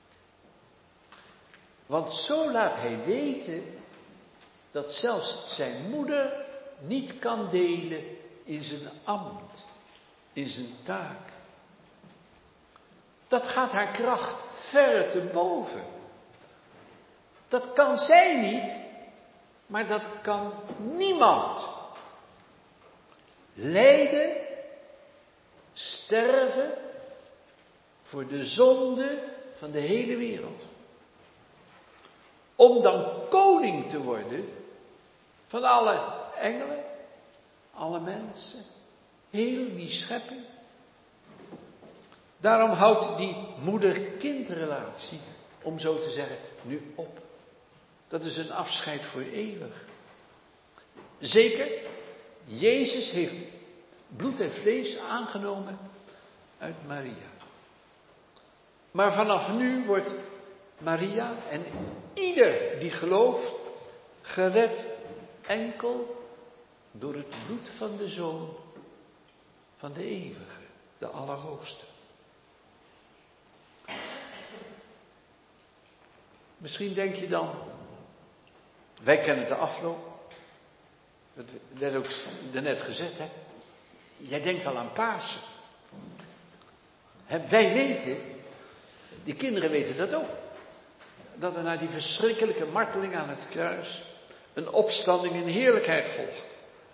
Want zo laat hij weten dat zelfs zijn moeder niet kan delen in zijn ambt, in zijn taak. Dat gaat haar kracht ver te boven. Dat kan zij niet, maar dat kan niemand. Lijden, sterven voor de zonde van de hele wereld. Om dan koning te worden van alle engelen, alle mensen, heel die schepping. Daarom houdt die moeder-kindrelatie, om zo te zeggen, nu op. Dat is een afscheid voor eeuwig. Zeker, Jezus heeft bloed en vlees aangenomen uit Maria. Maar vanaf nu wordt Maria en ieder die gelooft gered enkel door het bloed van de Zoon van de Eeuwige, de Allerhoogste. Misschien denk je dan, wij kennen de afloop. Dat werd ook daarnet gezegd, hè. Jij denkt al aan Pasen. Hè, wij weten, die kinderen weten dat ook. Dat er na die verschrikkelijke marteling aan het kruis een opstanding in heerlijkheid volgt.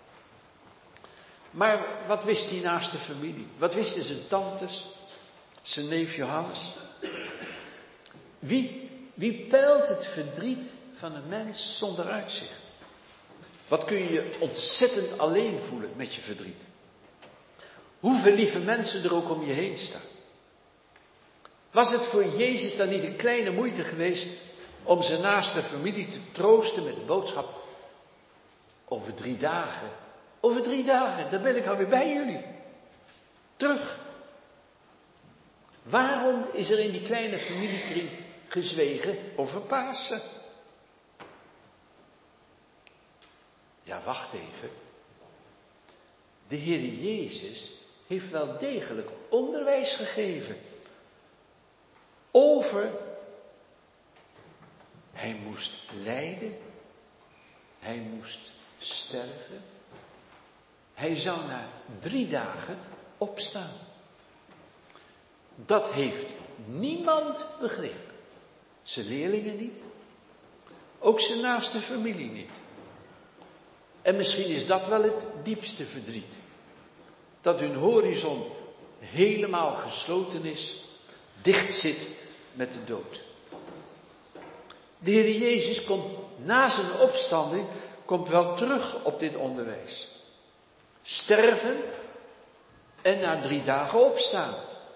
Maar wat wist die naaste familie? Wat wisten zijn tantes, zijn neef Johannes? Wie, wie peilt het verdriet van een mens zonder uitzicht? Wat kun je je ontzettend alleen voelen met je verdriet? Hoeveel lieve mensen er ook om je heen staan. Was het voor Jezus dan niet een kleine moeite geweest om zijn naaste familie te troosten met de boodschap: over drie dagen, over drie dagen, dan ben ik alweer bij jullie. Terug. Waarom is er in die kleine familiekring gezwegen over Pasen? Ja, wacht even. De Heer Jezus heeft wel degelijk onderwijs gegeven over, hij moest lijden, hij moest sterven, hij zou na drie dagen opstaan. Dat heeft niemand begrepen. Zijn leerlingen niet, ook zijn naaste familie niet. En misschien is dat wel het diepste verdriet. Dat hun horizon helemaal gesloten is, dicht zit met de dood. De Heer Jezus komt na zijn opstanding, komt wel terug op dit onderwijs. Sterven en na drie dagen opstaan.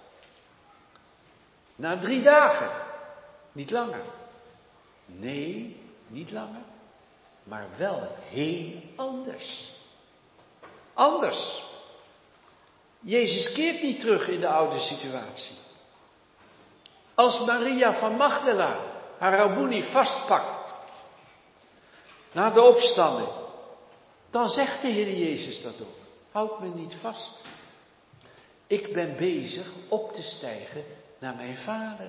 Na drie dagen, niet langer. Nee, niet langer. Maar wel heel anders. Anders. Jezus keert niet terug in de oude situatie. Als Maria van Magdala haar rabboni vastpakt, Na de opstanding. Dan zegt de Heer Jezus dat ook. Houd me niet vast. Ik ben bezig op te stijgen naar mijn Vader.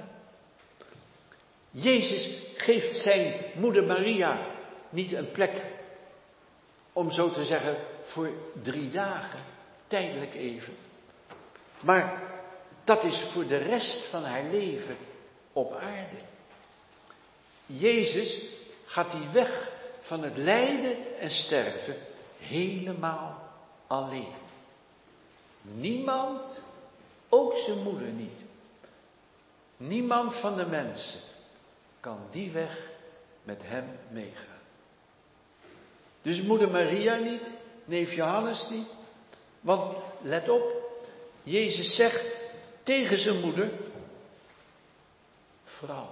Jezus geeft zijn moeder Maria niet een plek, om zo te zeggen, voor drie dagen, tijdelijk even. Maar dat is voor de rest van haar leven op aarde. Jezus gaat die weg van het lijden en sterven helemaal alleen. Niemand, ook zijn moeder niet. Niemand van de mensen kan die weg met hem meegaan. Dus moeder Maria niet, neef Johannes niet. Want let op, Jezus zegt tegen zijn moeder, vrouw.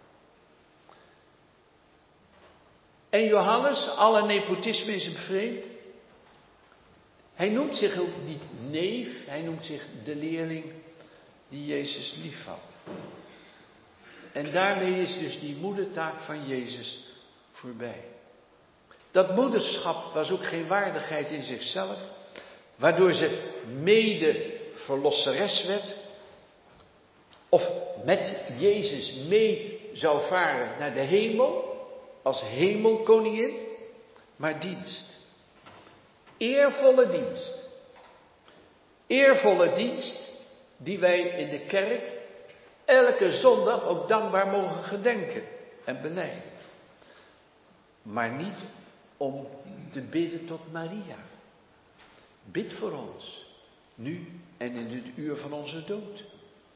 En Johannes, alle nepotisme is hem vreemd. Hij noemt zich ook niet neef, hij noemt zich de leerling die Jezus lief had. En daarmee is dus die moedertaak van Jezus voorbij. Dat moederschap was ook geen waardigheid in zichzelf, waardoor ze mede verlosseres werd, of met Jezus mee zou varen naar de hemel, als hemelkoningin, maar dienst. Eervolle dienst. Eervolle dienst die wij in de kerk elke zondag ook dankbaar mogen gedenken en belijden. Maar niet om te bidden tot Maria. Bid voor ons, nu en in het uur van onze dood.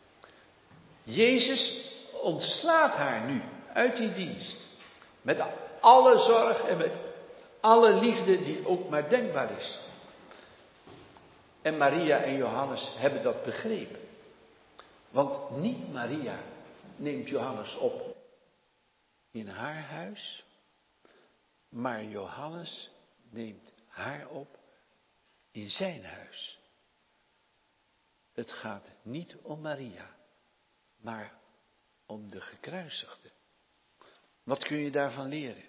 Jezus ontslaat haar nu uit die dienst. Met alle zorg en met alle liefde die ook maar denkbaar is. En Maria en Johannes hebben dat begrepen. Want niet Maria neemt Johannes op in haar huis, maar Johannes neemt haar op in zijn huis. Het gaat niet om Maria, maar om de gekruisigde. Wat kun je daarvan leren?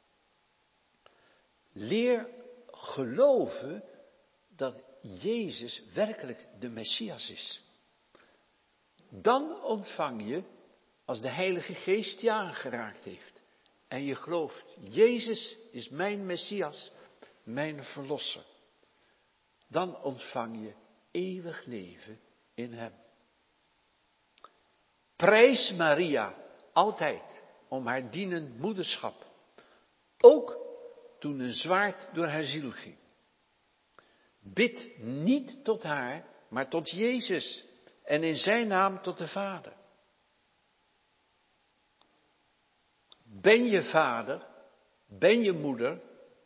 Leer geloven dat Jezus werkelijk de Messias is. Dan ontvang je, als de Heilige Geest je aangeraakt heeft en je gelooft, Jezus is mijn Messias, mijn Verlosser. Dan ontvang je eeuwig leven in hem. Prijs Maria altijd om haar dienend moederschap. Ook toen een zwaard door haar ziel ging. Bid niet tot haar, maar tot Jezus en in zijn naam tot de Vader. Ben je vader, ben je moeder,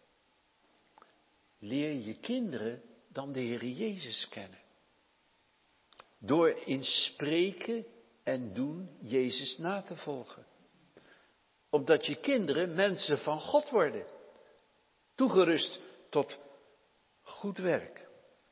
leer je kinderen dan de Heer Jezus kennen. Door in spreken en doen Jezus na te volgen. Opdat je kinderen mensen van God worden. Toegerust tot goed werk.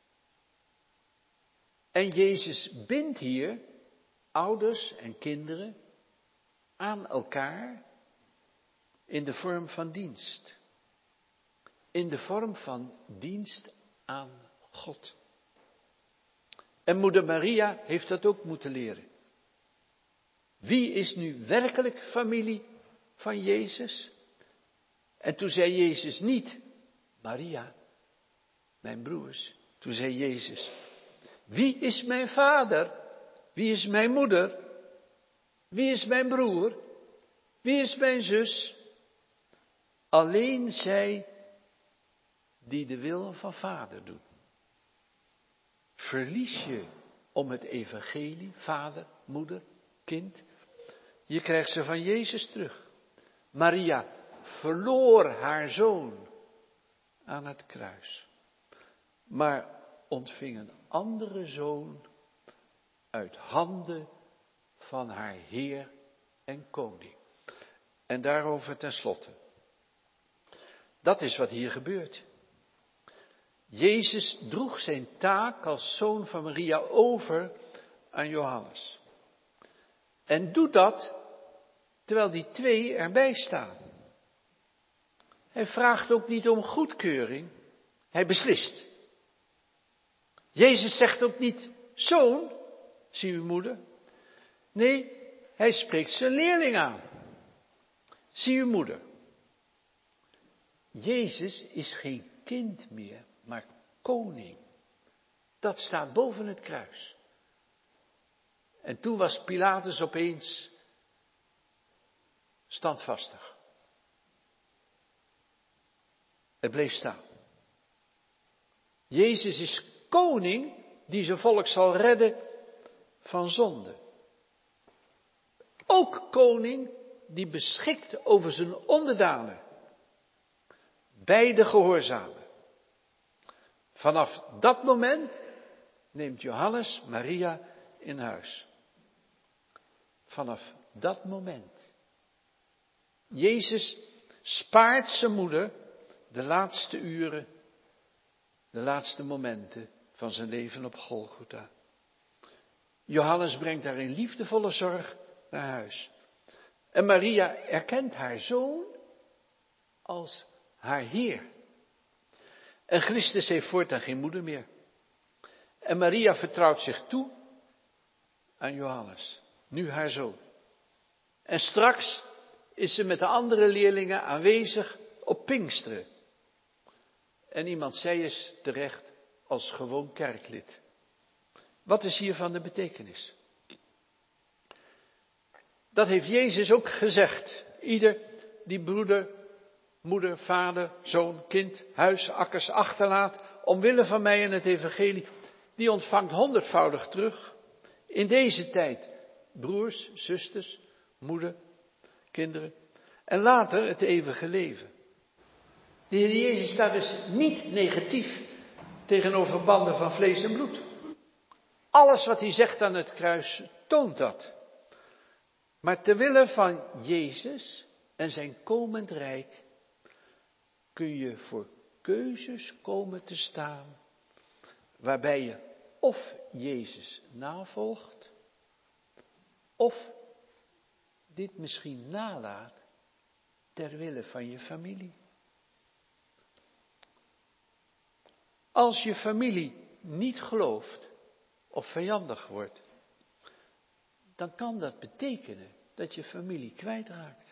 En Jezus bindt hier ouders en kinderen aan elkaar in de vorm van dienst. In de vorm van dienst aan God. En moeder Maria heeft dat ook moeten leren. Wie is nu werkelijk familie van Jezus? En toen zei Jezus niet, Maria, mijn broers. Toen zei Jezus, wie is mijn vader? Wie is mijn moeder? Wie is mijn broer? Wie is mijn zus? Alleen zij die de wil van vader doen. Verlies je om het evangelie, vader, moeder, kind. Je krijgt ze van Jezus terug. Maria verloor haar zoon aan het kruis. Maar ontving een andere zoon uit handen van haar Heer en Koning. En daarover tenslotte. Dat is wat hier gebeurt. Jezus droeg zijn taak als zoon van Maria over aan Johannes. En doet dat terwijl die twee erbij staan. Hij vraagt ook niet om goedkeuring. Hij beslist. Jezus zegt ook niet, zoon, zie uw moeder. Nee, hij spreekt zijn leerling aan. Zie uw moeder. Jezus is geen kind meer, maar koning. Dat staat boven het kruis. En toen was Pilatus opeens standvastig. Het bleef staan. Jezus is koning die zijn volk zal redden van zonde. Ook koning die beschikt over zijn onderdanen. Beide gehoorzamen. Vanaf dat moment neemt Johannes Maria in huis. Vanaf dat moment. Jezus spaart zijn moeder de laatste uren, de laatste momenten van zijn leven op Golgotha. Johannes brengt haar in liefdevolle zorg naar huis. En Maria erkent haar zoon als haar Heer. En Christus heeft voortaan geen moeder meer. En Maria vertrouwt zich toe aan Johannes, nu haar zoon. En straks is ze met de andere leerlingen aanwezig op Pinksteren. En iemand zei eens terecht als gewoon kerklid. Wat is hiervan de betekenis? Dat heeft Jezus ook gezegd. Ieder die broeder, moeder, vader, zoon, kind, huis, akkers achterlaat, omwille van mij en het evangelie, die ontvangt honderdvoudig terug. In deze tijd broers, zusters, moeder, kinderen en later het eeuwige leven. De Heer Jezus staat dus niet negatief tegenover banden van vlees en bloed. Alles wat hij zegt aan het kruis toont dat. Maar terwille van Jezus en zijn komend rijk kun je voor keuzes komen te staan waarbij je of Jezus navolgt of dit misschien nalaat ter wille van je familie. Als je familie niet gelooft of vijandig wordt, dan kan dat betekenen dat je familie kwijtraakt.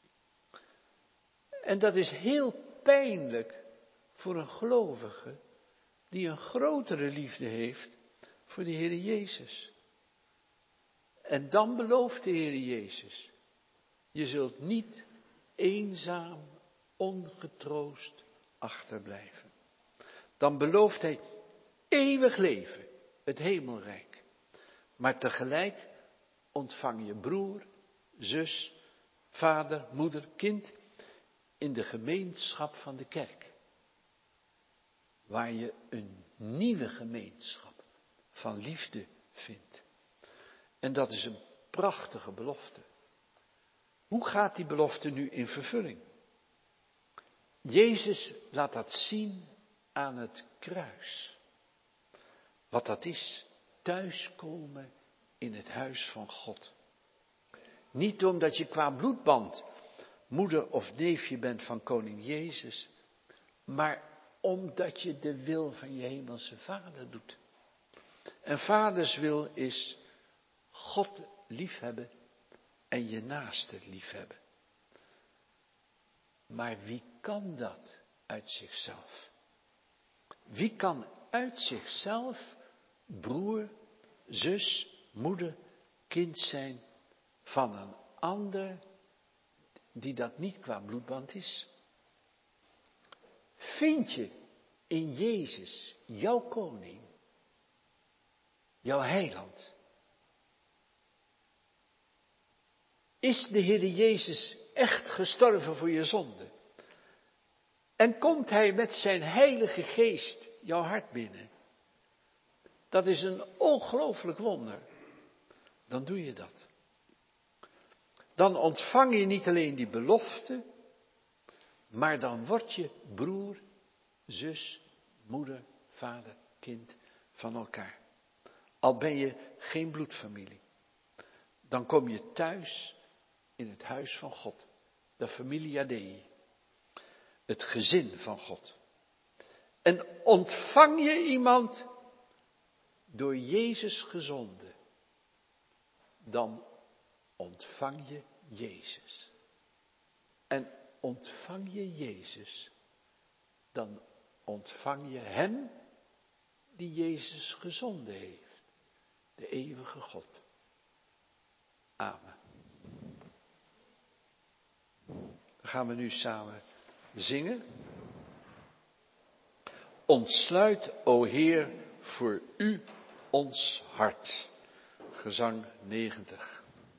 En dat is heel pijnlijk voor een gelovige die een grotere liefde heeft voor de Heer Jezus. En dan belooft de Heer Jezus, je zult niet eenzaam, ongetroost achterblijven. Dan belooft hij eeuwig leven, het hemelrijk. Maar tegelijk ontvang je broer, zus, vader, moeder, kind in de gemeenschap van de kerk. Waar je een nieuwe gemeenschap van liefde vindt. En dat is een prachtige belofte. Hoe gaat die belofte nu in vervulling? Jezus laat dat zien aan het kruis. Wat dat is, thuiskomen in het huis van God. Niet omdat je qua bloedband moeder of neefje bent van koning Jezus, maar omdat je de wil van je hemelse Vader doet. En Vaders wil is God liefhebben en je naaste liefhebben. Maar wie kan dat uit zichzelf? Wie kan uit zichzelf broer, zus, moeder, kind zijn van een ander die dat niet qua bloedband is? Vind je in Jezus jouw koning, jouw heiland? Is de Heer Jezus echt gestorven voor je zonde? En komt Hij met zijn Heilige Geest jouw hart binnen? Dat is een ongelooflijk wonder. Dan doe je dat. Dan ontvang je niet alleen die belofte, maar dan word je broer, zus, moeder, vader, kind van elkaar. Al ben je geen bloedfamilie. Dan kom je thuis in het huis van God. De familia Dei. het gezin van God. En ontvang je iemand door Jezus gezonden, dan ontvang je Jezus. En ontvang je Jezus, dan ontvang je Hem die Jezus gezonden heeft, de eeuwige God. Amen. Dan gaan we nu samen zingen. Ontsluit, o Heer, voor U ons hart. Gezang negentig.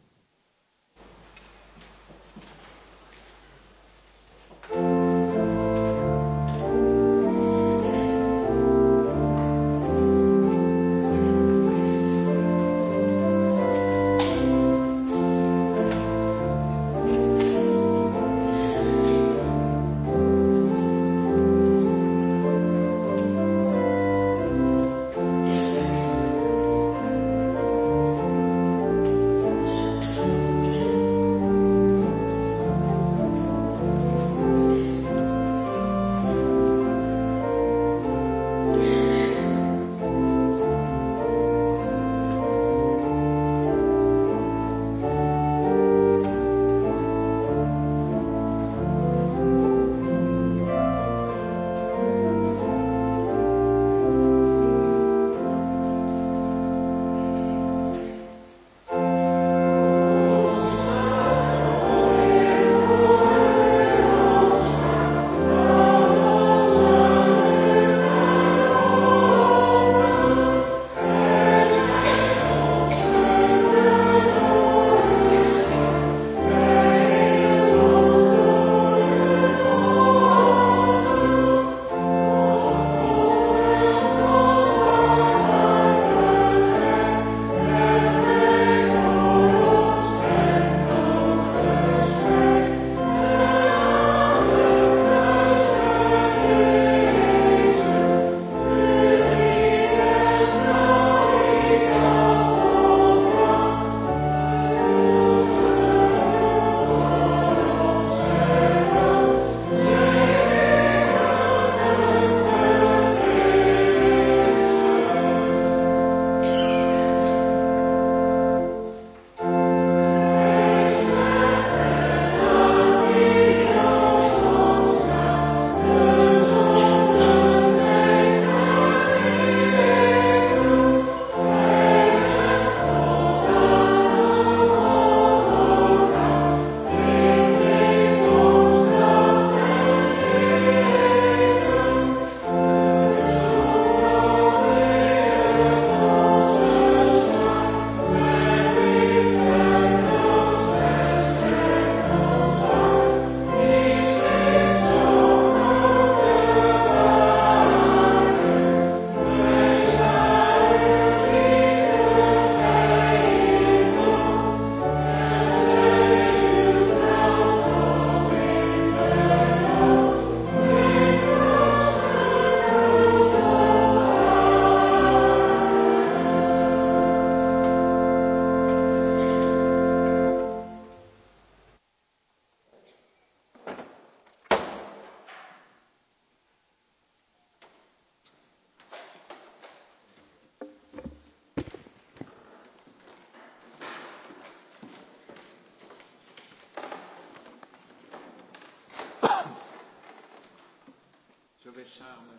Zullen we samen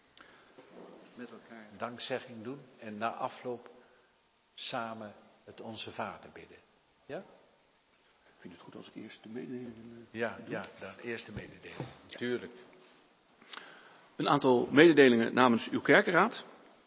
met elkaar dankzegging doen en na afloop samen het Onze Vader bidden? Ja? Ik vind het goed als ik eerst de mededelingen Ja, doe. ja, dan eerst de mededeling. Tuurlijk. Een aantal mededelingen namens uw kerkenraad.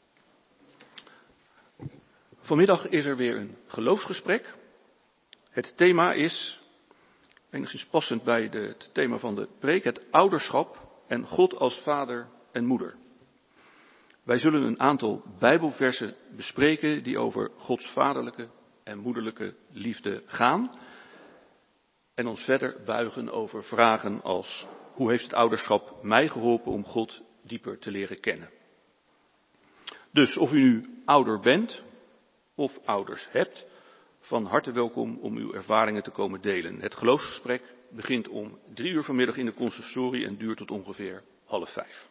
Vanmiddag is er weer een geloofsgesprek. Het thema is, enigszins passend bij de, het thema van de preek, het ouderschap en God als vader en moeder. Wij zullen een aantal Bijbelversen bespreken die over Gods vaderlijke en moederlijke liefde gaan. En ons verder buigen over vragen als, hoe heeft het ouderschap mij geholpen om God dieper te leren kennen? Dus of u nu ouder bent of ouders hebt, van harte welkom om uw ervaringen te komen delen. Het geloofsgesprek begint om drie uur vanmiddag in de consistorie en duurt tot ongeveer half vijf.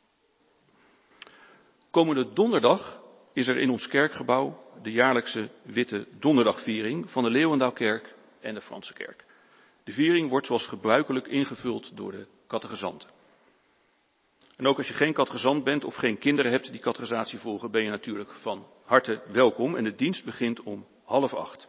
Komende donderdag is er in ons kerkgebouw de jaarlijkse Witte Donderdagviering van de Leeuwendaalkerk en de Franse Kerk. De viering wordt zoals gebruikelijk ingevuld door de catechizanten. En ook als je geen catechizant bent of geen kinderen hebt die catechisatie volgen, ben je natuurlijk van harte welkom. En de dienst begint om half acht.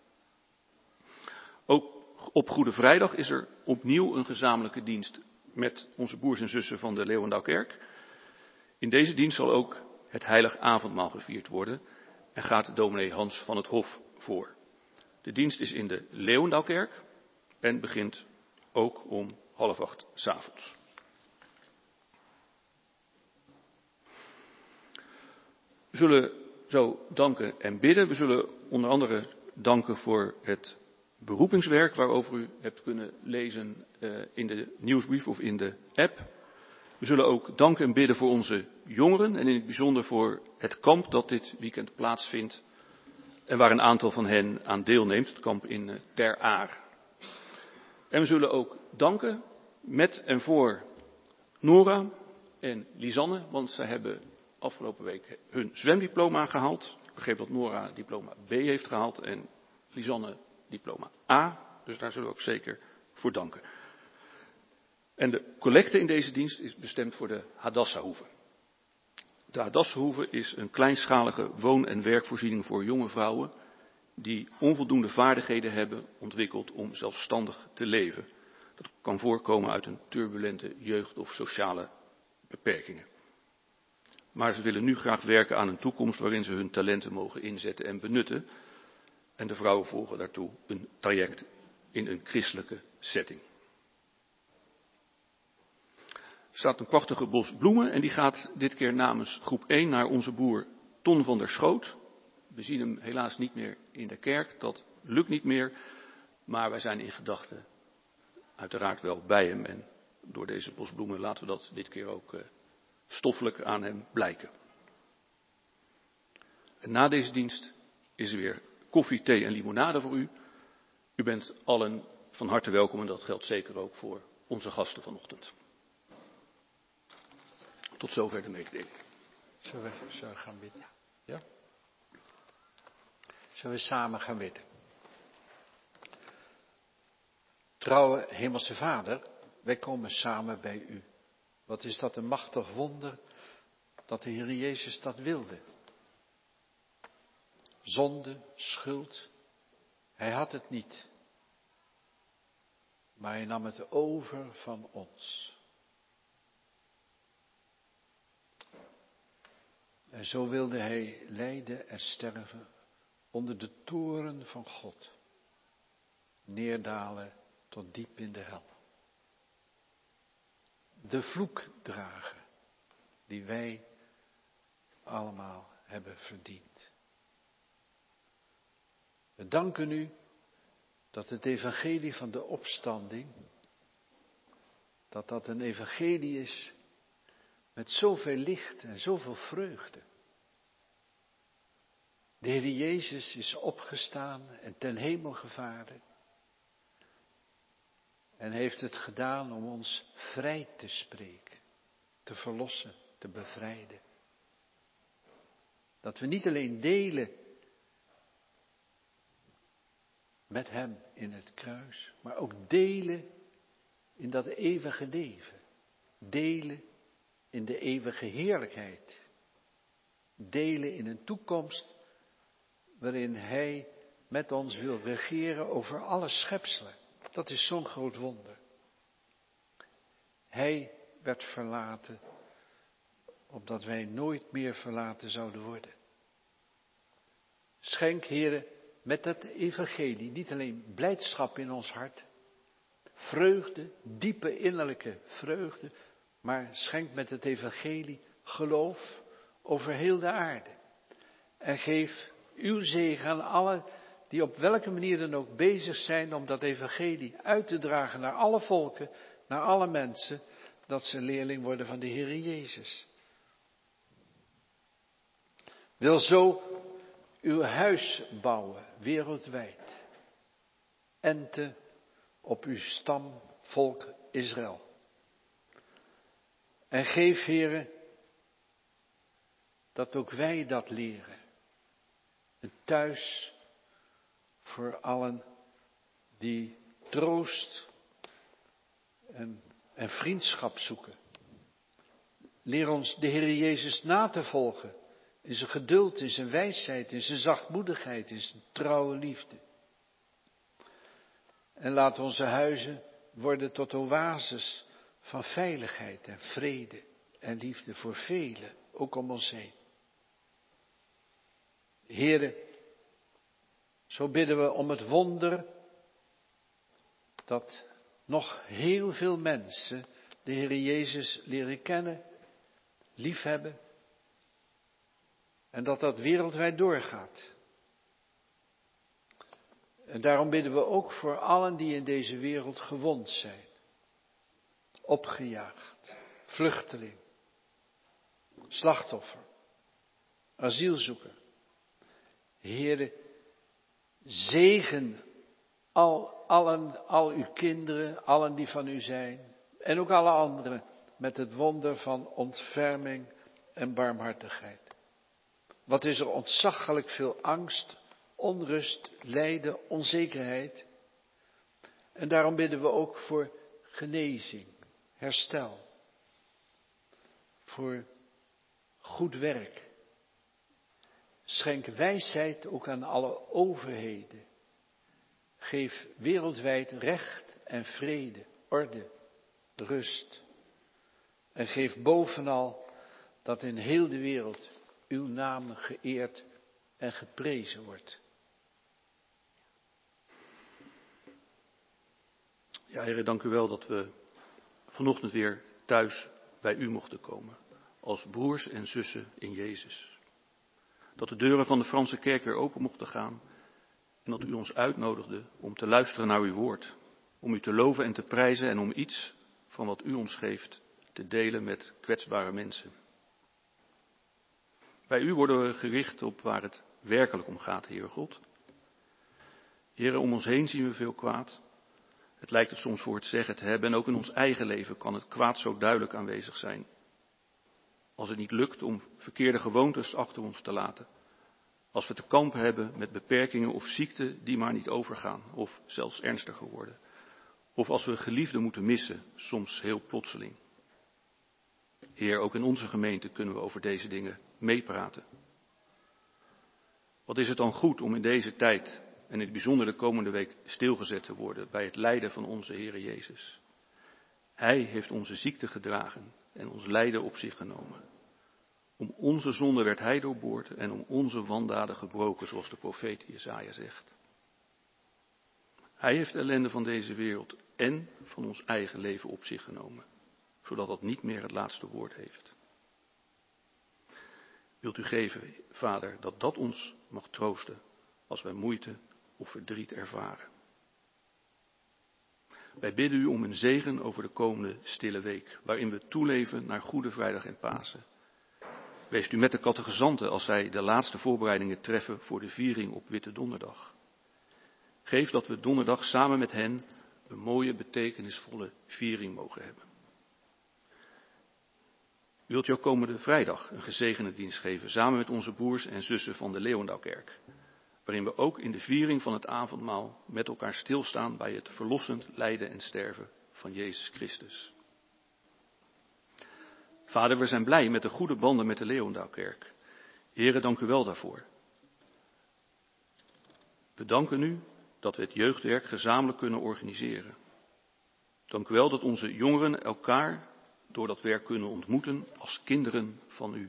Ook op Goede Vrijdag is er opnieuw een gezamenlijke dienst met onze broers en zussen van de Leeuwendaalkerk. In deze dienst zal ook het heilig avondmaal gevierd worden en gaat dominee Hans van het Hof voor. De dienst is in de Leeuwendaalkerk en begint ook om half acht 's avonds. We zullen zo danken en bidden. We zullen onder andere danken voor het beroepingswerk waarover u hebt kunnen lezen uh, in de nieuwsbrief of in de app. We zullen ook danken en bidden voor onze jongeren en in het bijzonder voor het kamp dat dit weekend plaatsvindt en waar een aantal van hen aan deelneemt, het kamp in uh, Ter Aar. En we zullen ook danken met en voor Nora en Lisanne, want zij hebben afgelopen week hun zwemdiploma gehaald. Ik begreep dat Nora diploma B heeft gehaald en Lisanne diploma A. Dus daar zullen we ook zeker voor danken. En de collecte in deze dienst is bestemd voor de Hadassah-hoeve. De Hadassah-hoeve is een kleinschalige woon- en werkvoorziening voor jonge vrouwen die onvoldoende vaardigheden hebben ontwikkeld om zelfstandig te leven. Dat kan voorkomen uit een turbulente jeugd of sociale beperkingen. Maar ze willen nu graag werken aan een toekomst waarin ze hun talenten mogen inzetten en benutten. En de vrouwen volgen daartoe een traject in een christelijke setting. Er staat een prachtige bos bloemen en die gaat dit keer namens groep één naar onze boer Ton van der Schoot. We zien hem helaas niet meer in de kerk, dat lukt niet meer. Maar wij zijn in gedachten uiteraard wel bij hem en door deze bos bloemen laten we dat dit keer ook uh, stoffelijk aan hem blijken. En na deze dienst is er weer koffie, thee en limonade voor u. U bent allen van harte welkom en dat geldt zeker ook voor onze gasten vanochtend. Tot zover de mededeling. Zullen we, zullen we gaan bidden? Ja? Zullen we samen gaan bidden? Trouwe Hemelse Vader, wij komen samen bij u. Wat is dat een machtig wonder dat de Heer Jezus dat wilde. Zonde, schuld, hij had het niet. Maar hij nam het over van ons. En zo wilde hij lijden en sterven onder de toren van God. Neerdalen tot diep in de hel. De vloek dragen die wij allemaal hebben verdiend. We danken u dat het evangelie van de opstanding, dat dat een evangelie is met zoveel licht en zoveel vreugde. De Heer Jezus is opgestaan en ten hemel gevaren. En heeft het gedaan om ons vrij te spreken, te verlossen, te bevrijden. Dat we niet alleen delen met hem in het kruis, maar ook delen in dat eeuwige leven. Delen in de eeuwige heerlijkheid. Delen in een toekomst waarin hij met ons wil regeren over alle schepselen. Dat is zo'n groot wonder. Hij werd verlaten, opdat wij nooit meer verlaten zouden worden. Schenk, Heere, met dat evangelie niet alleen blijdschap in ons hart, vreugde, diepe innerlijke vreugde, maar schenk met het evangelie geloof over heel de aarde. En geef uw zegen aan allen die op welke manier dan ook bezig zijn om dat evangelie uit te dragen naar alle volken, naar alle mensen, dat ze leerling worden van de Heer Jezus. Wil zo uw huis bouwen wereldwijd. Enten op uw stam, volk Israël. En geef, Heere, dat ook wij dat leren. Een thuis voor allen die troost en, en vriendschap zoeken. Leer ons de Heer Jezus na te volgen. In zijn geduld, in zijn wijsheid, in zijn zachtmoedigheid, in zijn trouwe liefde. En laat onze huizen worden tot oases van veiligheid en vrede en liefde voor velen, ook om ons heen. Heere, zo bidden we om het wonder dat nog heel veel mensen de Heer Jezus leren kennen, liefhebben en dat dat wereldwijd doorgaat. En daarom bidden we ook voor allen die in deze wereld gewond zijn, opgejaagd, vluchteling, slachtoffer, asielzoeker. Heere, zegen al, allen, al uw kinderen, allen die van u zijn, en ook alle anderen met het wonder van ontferming en barmhartigheid. Wat is er ontzaglijk veel angst, onrust, lijden, onzekerheid. En daarom bidden we ook voor genezing, herstel, voor goed werk. Schenk wijsheid ook aan alle overheden. Geef wereldwijd recht en vrede, orde, rust. En geef bovenal dat in heel de wereld uw naam geëerd en geprezen wordt. Ja, Heer, dank u wel dat we vanochtend weer thuis bij u mochten komen. Als broers en zussen in Jezus. Dat de deuren van de Franse kerk weer open mochten gaan. En dat u ons uitnodigde om te luisteren naar uw woord. Om u te loven en te prijzen en om iets van wat u ons geeft te delen met kwetsbare mensen. Bij u worden we gericht op waar het werkelijk om gaat, Heer God. Heer, om ons heen zien we veel kwaad. Het lijkt het soms voor het zeggen te hebben en ook in ons eigen leven kan het kwaad zo duidelijk aanwezig zijn. Als het niet lukt om verkeerde gewoontes achter ons te laten. Als we te kampen hebben met beperkingen of ziekten die maar niet overgaan of zelfs ernstiger worden. Of als we geliefden moeten missen, soms heel plotseling. Heer, ook in onze gemeente kunnen we over deze dingen meepraten. Wat is het dan goed om in deze tijd en in het bijzonder de komende week stilgezet te worden bij het lijden van onze Heer Jezus. Hij heeft onze ziekte gedragen en ons lijden op zich genomen. Om onze zonde werd hij doorboord en om onze wandaden gebroken, zoals de profeet Jesaja zegt. Hij heeft de ellende van deze wereld en van ons eigen leven op zich genomen, zodat dat niet meer het laatste woord heeft. Wilt u geven, Vader, dat dat ons mag troosten als wij moeite of verdriet ervaren. Wij bidden u om een zegen over de komende stille week, waarin we toeleven naar Goede Vrijdag en Pasen. Wees u met de catechizanten als zij de laatste voorbereidingen treffen voor de viering op Witte Donderdag. Geef dat we donderdag samen met hen een mooie, betekenisvolle viering mogen hebben. Wilt u ook komende vrijdag een gezegende dienst geven, samen met onze broers en zussen van de Leeuwendaalkerk, waarin we ook in de viering van het avondmaal met elkaar stilstaan bij het verlossend lijden en sterven van Jezus Christus. Vader, we zijn blij met de goede banden met de Leeuwendaalkerk. Here, dank u wel daarvoor. We danken u dat we het jeugdwerk gezamenlijk kunnen organiseren. Dank u wel dat onze jongeren elkaar door dat werk kunnen ontmoeten als kinderen van u.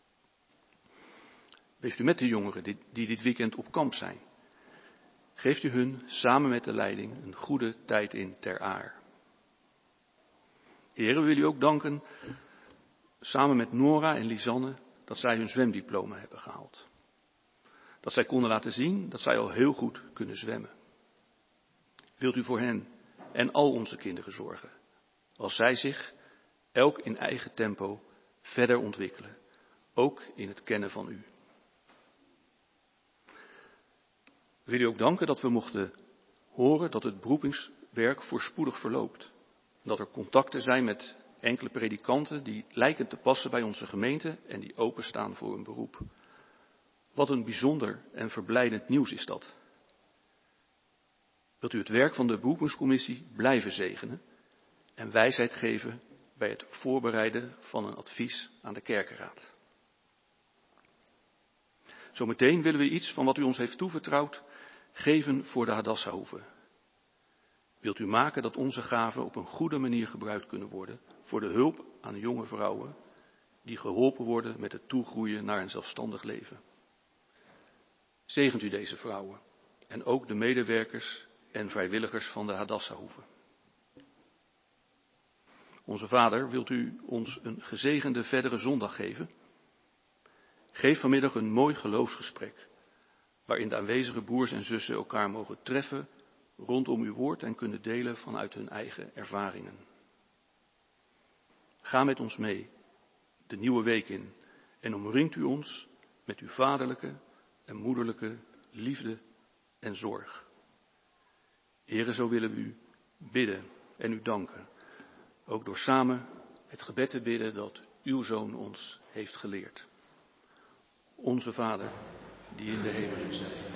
Wees u met de jongeren die, die dit weekend op kamp zijn. Geeft u hun samen met de leiding een goede tijd in ter aar. Heren, we willen u ook danken, samen met Nora en Lisanne, dat zij hun zwemdiploma hebben gehaald. Dat zij konden laten zien dat zij al heel goed kunnen zwemmen. Wilt u voor hen en al onze kinderen zorgen, als zij zich, elk in eigen tempo, verder ontwikkelen, ook in het kennen van u. We willen u ook danken dat we mochten horen dat het beroepingswerk voorspoedig verloopt. Dat er contacten zijn met enkele predikanten die lijken te passen bij onze gemeente en die openstaan voor een beroep. Wat een bijzonder en verblijdend nieuws is dat. Wilt u het werk van de beroepingscommissie blijven zegenen en wijsheid geven bij het voorbereiden van een advies aan de kerkenraad. Zometeen willen we iets van wat u ons heeft toevertrouwd geven voor de Hadassahoeve. Wilt u maken dat onze gaven op een goede manier gebruikt kunnen worden voor de hulp aan jonge vrouwen die geholpen worden met het toegroeien naar een zelfstandig leven. Zegent u deze vrouwen en ook de medewerkers en vrijwilligers van de Hadassahoeve. Onze Vader, wilt u ons een gezegende verdere zondag geven? Geef vanmiddag een mooi geloofsgesprek, waarin de aanwezige broers en zussen elkaar mogen treffen rondom uw woord en kunnen delen vanuit hun eigen ervaringen. Ga met ons mee de nieuwe week in en omringt u ons met uw vaderlijke en moederlijke liefde en zorg. Here, zo willen we u bidden en u danken, ook door samen het gebed te bidden dat uw Zoon ons heeft geleerd. Onze Vader, die in de hemelen zijt.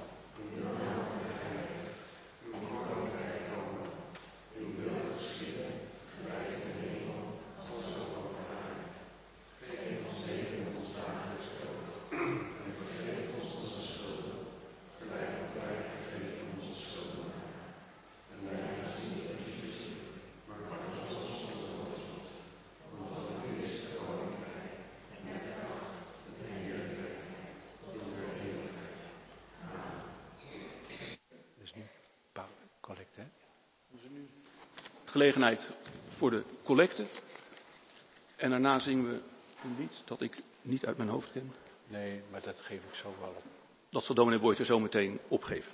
Gelegenheid voor de collecte. En daarna zingen we een lied dat ik niet uit mijn hoofd ken. Nee, maar dat geef ik zo wel op. Dat zal dominee Boyter zo meteen opgeven.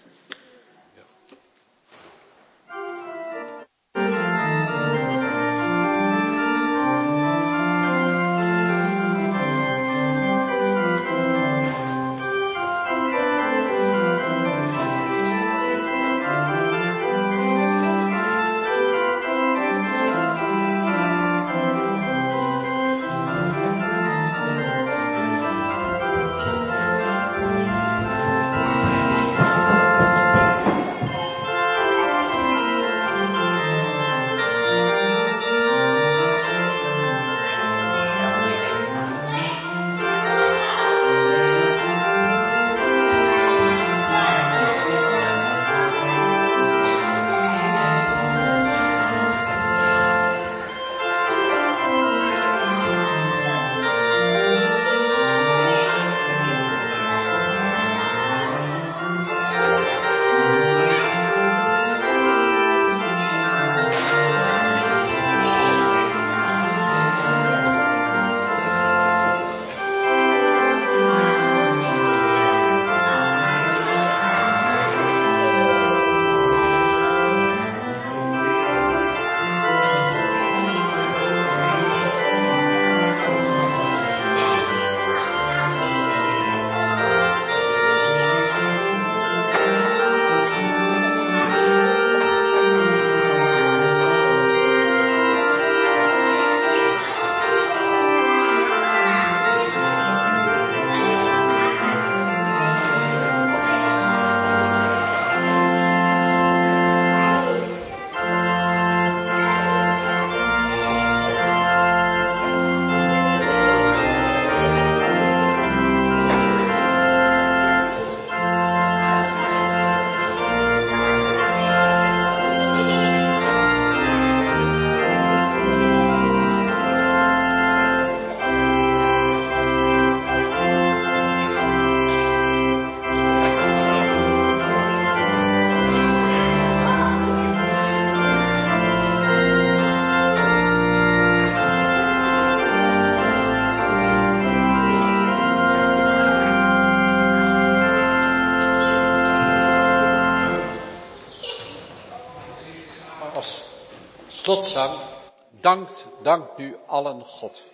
Slotzang, dankt, dankt nu allen God.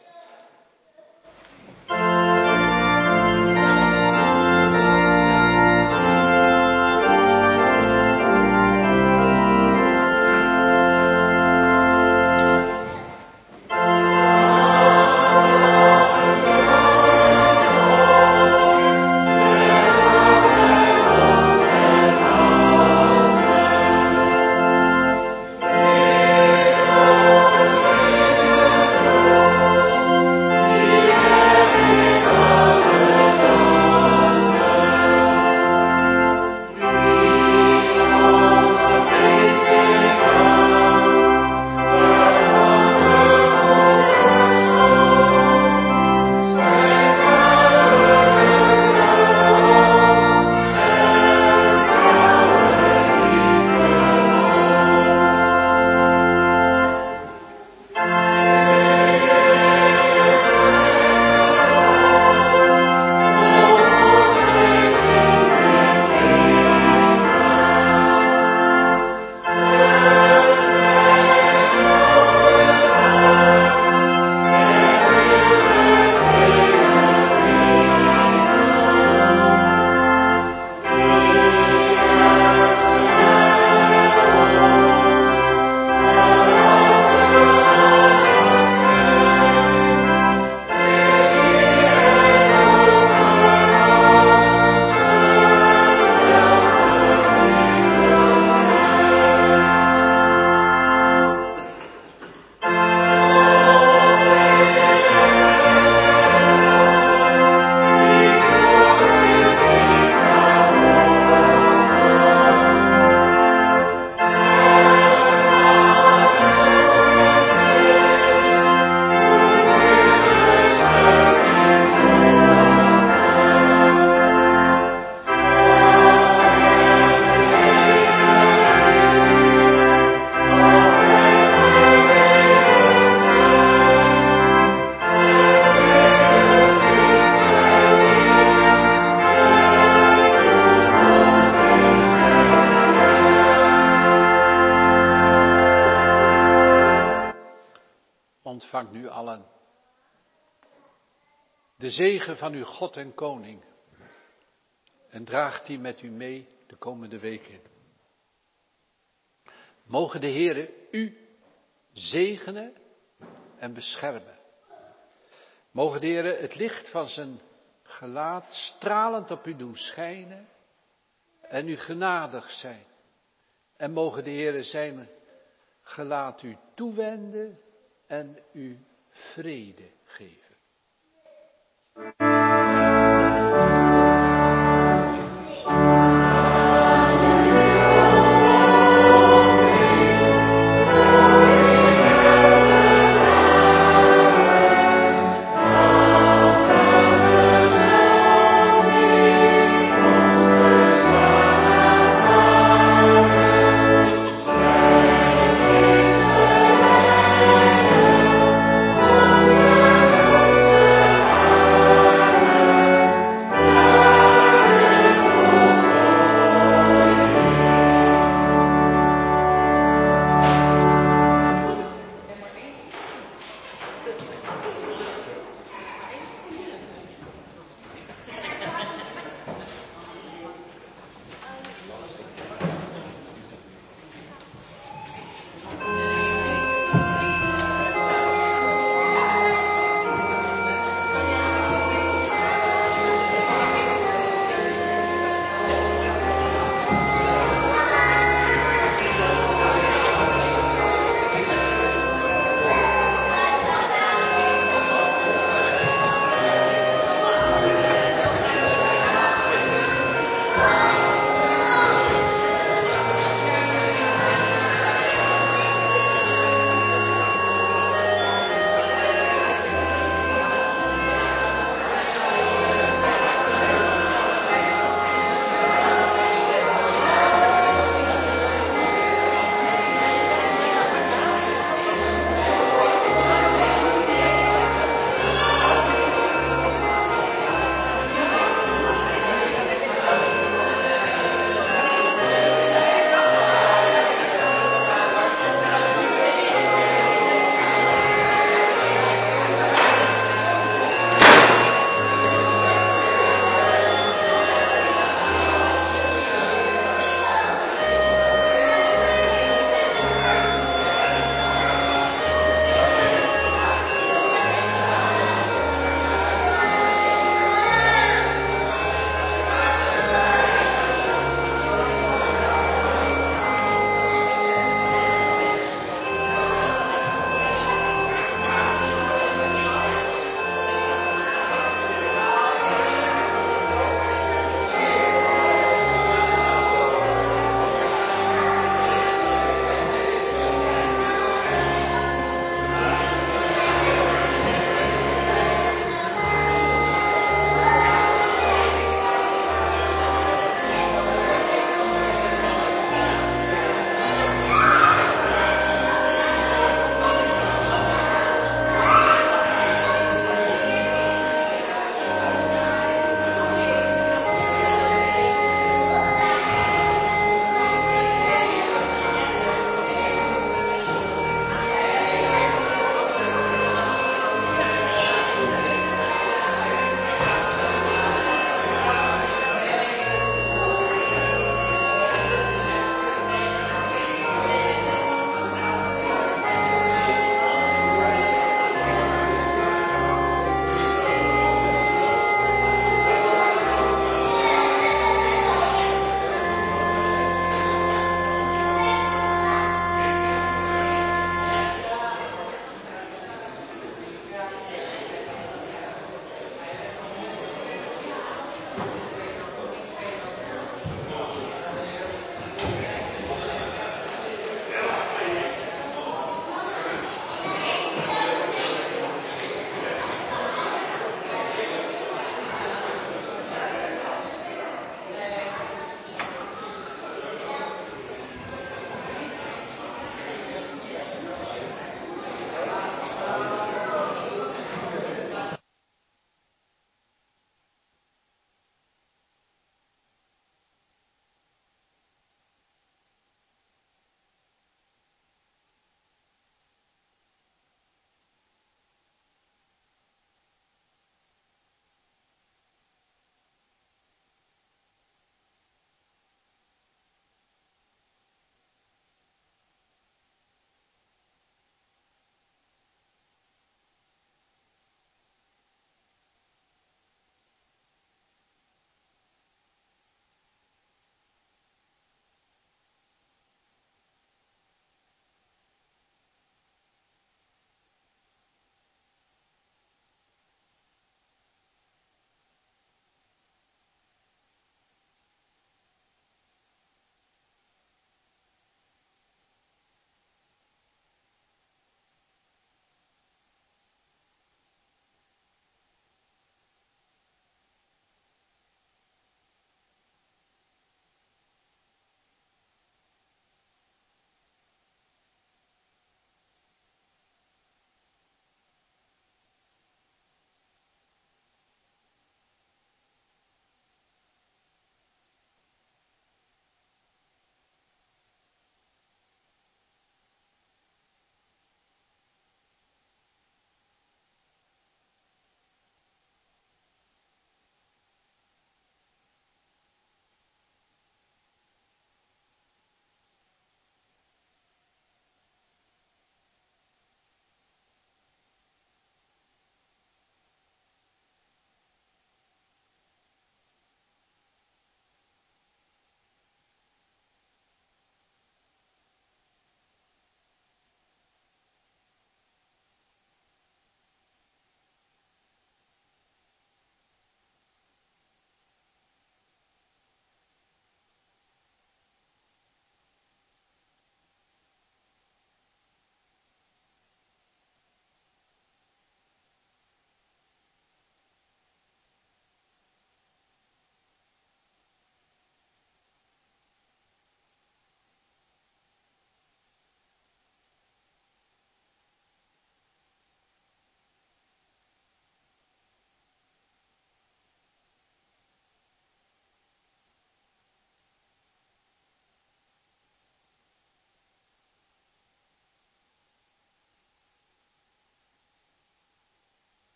ontvangt nu allen de zegen van uw God en Koning. En draagt die met u mee de komende weken. Mogen de Heere u zegenen en beschermen. Mogen de Heere het licht van zijn gelaat stralend op u doen schijnen en u genadig zijn. En mogen de Heere zijn gelaat u toewenden en u vrede geven.